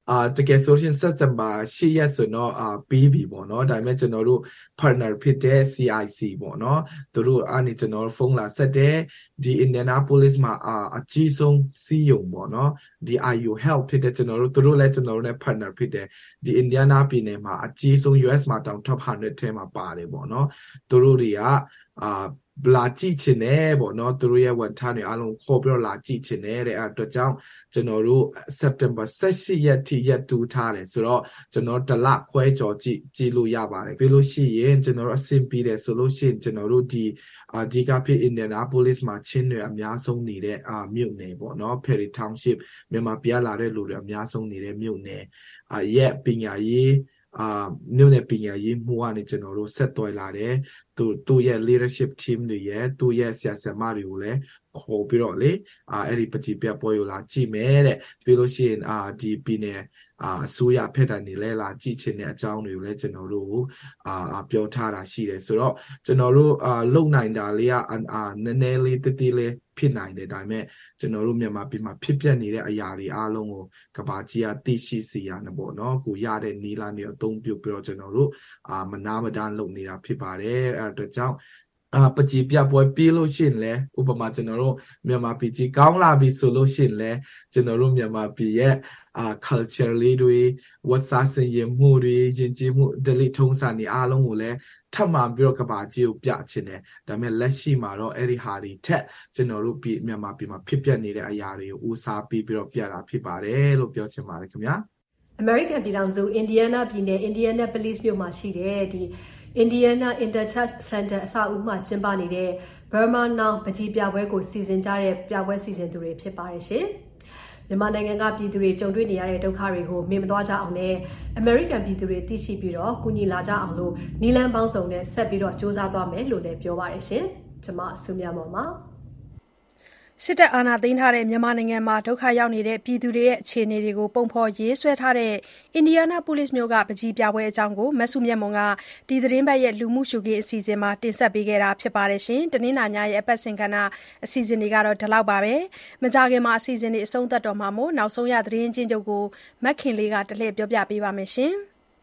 အာတကယ်ဆိုရှင်စက်တမ်ဘာရှစ်ရက်ဆိုတော့အာပြီးပြီပေါ့နော်ဒါပေမဲ့ကျွန်တော်တို့ partner ဖြစ်တဲ့ C I C ပေါ့နော်သူတို့အားနေကျွန်တော်ဖုန်းလာဆက်တဲ့ဒီ Indianapolis မှာအာအကြီးဆုံးစီးရုံပေါ့နော်ဒီ I U Health ဖြစ်တဲ့ကျွန်တော်တို့သူတို့လည်းကျွန်တော်တို့နဲ့ partner ဖြစ်တဲ့ဒီ Indiana ပြည်နယ်မှာအကြီးဆုံး U S မှာတောင် top one hundred ထဲမှာပါတယ်ပေါ့နော်သူတို့တွေကအာလာကြည့်ချင်တယ်ပေါ့နော်သူတို့ရဲ့ဝန်ထမ်းတွေအားလုံးခေါ်ပြီးတော့လာကြည့်ချင်တယ်တဲ့အဲ့အတွက်ကြောင့်ကျွန်တော်တို့ September eighteenရက်ထိရက်တူထားတယ်ဆိုတော့ကျွန်တော်တလခွဲကြော်ကြည့်ကြည့်လို့ရပါတယ်ပြီးလို့ရှိရင်ကျွန်တော်တို့အဆင်ပြေတယ်ဆိုလို့ရှိရင်ကျွန်တော်တို့ဒီအာဒီကဖြစ် Indianapolis မှာချင်းတွေအများဆုံးနေတဲ့အာမြို့နယ်ပေါ့နော် Perry Township မြန်မာပြည်လာတဲ့လူတွေအများဆုံးနေတဲ့မြို့နယ်အာရဲ့ပညာရေးအာမြို့နယ်ပညာရေးမှူးကနေကျွန်တော်တို့ဆက်သွယ်လာတယ်သူသူရဲ့ leadership team တွေရဲ့သူရဲ့ဆရာဆရာမတွေကိုလည်းခေါ်ပြီးတော့လေအာအဲ့ဒီပတိပြပွဲကိုလာကြည့်မယ်တဲ့ပြီးလို့ရှိရင်အာဒီပြည်နယ်အာအစိုးရဖက်ကနေလဲလာကြည့်ချင်တဲ့အကြောင်းတွေကိုလည်းကျွန်တော်တို့အာပြောထားတာရှိတယ်ဆိုတော့ကျွန်တော်တို့အာလုံနိုင်တာလေးကအာနည်းနည်းလေးတတိလေးဖြစ်နိုင်တယ်ဒါပေမဲ့ကျွန်တော်တို့မြန်မာပြည်မှာဖြစ်ပျက်နေတဲ့အရာတွေအားလုံးကိုကဘာကြီးကသိရှိစေရနေပေါ့နော်ကိုရတဲ့နီလာနေအသုံးပြုပြီးတော့ကျွန်တော်တို့အာမနာမဒန်းလုပ်နေတာဖြစ်ပါတယ်အဲ့အတွက်ကြောင့်အာပကြီးပြပွဲပြေးလို့ရှိရင်လဲဥပမာကျွန်တော်တို့မြန်မာပြည်ကြီးကောင်းလာပြီဆိုလို့ရှိရင်လဲကျွန်တော်တို့မြန်မာပြည်ရဲ့အာ culture လေးတွေဝတ်စားစင်ရမှုတွေယဉ်ကျေးမှုဒလိထုံးစံတွေအားလုံးကိုလည်းထပ်မံပြီးတော့ကဘာကြီးကိုပြချင်တယ်ဒါပေမဲ့လက်ရှိမှာတော့အဲ့ဒီဟာတွေထက်ကျွန်တော်တို့ပြည်မြန်မာပြည်မှာဖြစ်ပျက်နေတဲ့အရာတွေကိုဦးစားပေးပြီးတော့ပြတာဖြစ်ပါတယ်လို့ပြောချင်ပါတယ်ခင်ဗျာ American ပြည်ထောင်စု Indiana ပြည်နယ် Indianapolis မြို့မှာရှိတဲ့ဒီ Indiana Interchurch Center အဆောက်အဦမှာကျင်းပနေတဲ့ Burma Now ပကြီးပြပွဲကိုစီစဉ်ကြတဲ့ပြပွဲစီစဉ်သူတွေဖြစ်ပါတယ်ရှင်မြန်မာနိုင်ငံကပြည်သူတွေကြုံတွေ့နေရတဲ့ဒုက္ခတွေကိုမေ့မသွားကြအောင်နဲ့ American ပြည်သူတွေသိရှိပြီးတော့ကူညီလာကြအောင်လို့နီလန်းပေါင်းစုံနဲ့ဆက်ပြီးတော့စ조사သွားမယ်လို့လည်းပြောပါတယ်ရှင်ကျွန်မဆုမြတ်မော်ပါစစ်တပ်အာဏာသိမ်းထားတဲ့မြန်မာနိုင်ငံမှာဒုက္ခရောက်နေတဲ့ပြည်သူတွေရဲ့အခြေအနေတွေကိုပုံဖော်ရေးဆွဲထားတဲ့ Indianapolis မြို့ကပကြီးပြပွဲအကြောင်းကိုမဆုမြတ်မွန်ကဒီသတင်းပတ်ရဲ့လူမှုရှုခင်းအစီအစဉ်မှာတင်ဆက်ပေးခဲ့တာဖြစ်ပါတယ်ရှင်။တနင်္လာညရဲ့အပတ်စဉ်ကဏ္ဍအစီအစဉ်တွေကတော့ဒီလောက်ပါပဲ။မကြခင်မှာအစီအစဉ်တွေအဆုံးသတ်တော့မှာမို့နောက်ဆုံးရသတင်းချင်းချုပ်ကိုမက်ခင်လေးကတလှည့်ပြောပြပေးပါမယ်ရှင်။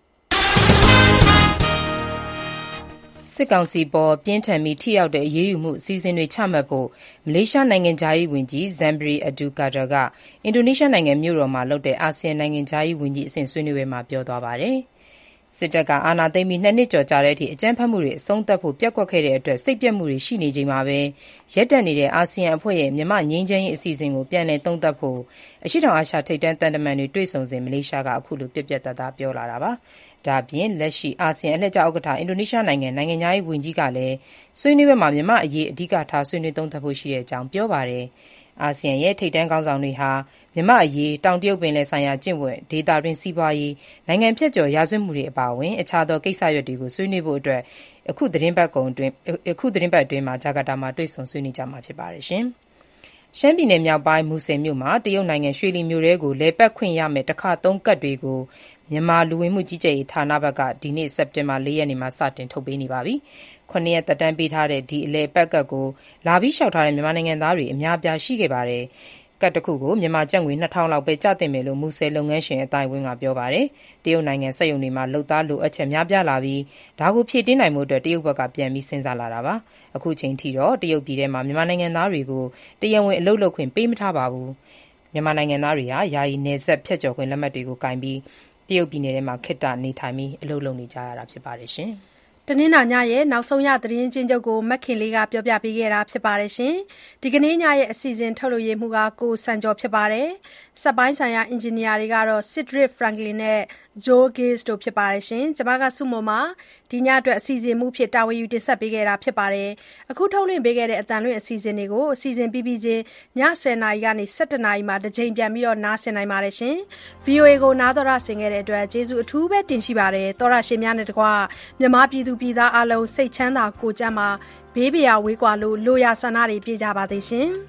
စစ်ကောင်စီပေါ်ပြင်းထန်ပြီးထိရောက်တဲ့အရေးယူမှုအစီအစဉ်တွေချမှတ်ဖို့မလေးရှားနိုင်ငံခြားရေးဝန်ကြီး Zambry Abdul Kadir ကအင်ဒိုနီးရှားနိုင်ငံမြို့တော်မှာလုပ်တဲ့အာဆီယံနိုင်ငံခြားရေးဝန်ကြီးအဆင့်ဆွေးနွေးပွဲမှာပြောသွားပါတယ်။စစ်တပ်ကအာဏာသိမ်းပြီးနှစ်နှစ်ကျော်ကြာတဲ့အထိအကြမ်းဖက်မှုတွေအဆုံးသတ်ဖို့ပျက်ကွက်ခဲ့တဲ့အတွက်စိတ်ပျက်မှုတွေရှိနေချိန်မှာပဲရပ်တန့်နေတဲ့အာဆီယံအဖွဲ့ရဲ့မြန်မာငြိမ်းချမ်းရေးအစီအစဉ်ကိုပြန်လည်သုံးသပ်ဖို့အရှေ့တောင်အာရှထိပ်တန်းသံတမန်တွေတွေ့ဆုံစဉ်မလေးရှားကအခုလိုပြက်ပြက်သားသားပြောလာတာပါ။ဒါပြင်လက်ရှိအာဆီယံအလှည့်ကျဥက္ကဋ္ဌအင်ဒိုနီးရှားနိုင်ငံနိုင်ငံခြားရေးဝန်ကြီးကလည်းဆွေးနွေးပွဲမှာမြန်မာအရေးအဓိကထားဆွေးနွေးသုံးသပ်ဖို့ရှိတဲ့အကြောင်းပြောပါတယ်။အာဆီယံရဲ့ထိပ်တန်းခေါင်းဆောင်တွေဟာမြန်မာအရေးတောင်တရုတ်ပင်လယ်ဆိုင်ရာကျင့်ဝတ်ဒေသတွင်းစီးပွားရေးနိုင်ငံဖြတ်ကျော်ရာဇဝတ်မှုတွေအပါအဝင်အခြားသောကိစ္စရပ်တွေကိုဆွေးနွေးဖို့အတွက်အခုသတင်းပတ်ကုန်အတွင်းအခုသတင်းပတ်အတွင်းမှာဂျကာတာမှာတွေ့ဆုံဆွေးနွေးကြမှာဖြစ်ပါတယ်ရှင်။ရှမ်းပြည်နယ်မြောက်ပိုင်းမူဆယ်မြို့မှာတရုတ်နိုင်ငံရွှေလီမြို့တဲကိုလဲပတ်ခွင့်ရမယ်တစ်ခါသုံးကတ်တွေကိုမြန်မာလူဝင်မှုကြီးကြပ်ရေးဌာနဘက်ကဒီနေ့စက်တင်ဘာလေးရက်နေ့မှာစတင်ထုတ်ပေးနေပါပြီ။ခုနှစ်ရက်သက်တမ်းပေးထားတဲ့ဒီအလဲပတ်ကတ်ကိုလာပြီးလျှောက်ထားတဲ့မြန်မာနိုင်ငံသားတွေအများပြားရှိခဲ့ပါတယ်။ကတ်တစ်ခုကိုမြန်မာကျပ်ငွေနှစ်ထောင်လောက်ပဲကျသင့်မယ်လို့မူဆယ်လုပ်ငန်းရှင်အတိုင်းဝင်းကပြောပါတယ်။တရုတ်နိုင်ငံစက်ရုံတွေမှာလုပ်သားလိုအပ်ချက်များပြားလာပြီးဒါကိုဖြည့်တင်းနိုင်မှုအတွက်တရုတ်ဘက်ကပြန်ပြီးစဉ်းစားလာတာပါ။အခုချိန်ထိတော့တရုတ်ပြည်ထဲမှာမြန်မာနိုင်ငံသားတွေကိုတရားဝင်အလုပ်လုပ်ခွင့်ပေးမထားပါဘူး။မြန်မာနိုင်ငံသားတွေဟာယာယီနယ်စပ်ဖြတ်ကျော်ခွင့်လက်မှတ်တွေကိုကင်ပြီးတရုတ်ပြည်နယ်ထဲမှာခေတ္တနေထိုင်ပြီးအလုပ်လုပ်နေကြရတာဖြစ်ပါတယ်ရှင်။တနင်္လာညရဲ့နောက်ဆုံးရသတင်းချင်းချုပ်ကိုမက်ခင်လေးကပြောပြပေးခဲ့တာဖြစ်ပါတယ်ရှင်။ဒီကနေ့ညရဲ့အစီအစဉ်ထုတ်လွှင့်ရမှုကကိုစံကျော်ဖြစ်ပါတယ်။စက်ပိုင်းဆိုင်ရာအင်ဂျင်နီယာတွေကတော့ Cedric Franklin နဲ့ Joe Gills တို့ဖြစ်ပါတယ်ရှင်။ကျွန်မကစုမုံမှာဒီညအတွက်အစီအစဉ်မှုဖြစ်တာဝန်ယူတင်ဆက်ပေးခဲ့တာဖြစ်ပါတယ်။အခုထုတ်လွှင့်ပေးခဲ့တဲ့အတန်လွင့်အစီအစဉ်တွေကိုအစီအစဉ်ပြီးပြီးချင်းညဆယ်နာရီကနေဆယ်တစ်နာရီမှာတစ်ချိန်ပြန်ပြီးတော့နားဆင်နိုင်ပါတယ်ရှင်။ V O A ကိုနားတော်ရဆင်ခဲ့တဲ့အတွက်ကျေးဇူးအထူးပဲတင်ရှိပါတယ်။တော်ရရှင်များနဲ့တကွမြန်မာပြည်သူပြည်သားအလုံးစိတ်ချမ်းသာကိုယ်ကျန်းမာဘေးပရာဝေးကွာလို့လိုရာဆန္ဒတွေပြည့်ကြပါသေးရှင်။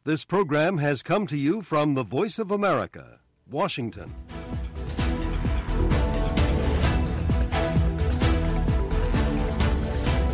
This program has come to you from the Voice of America, Washington.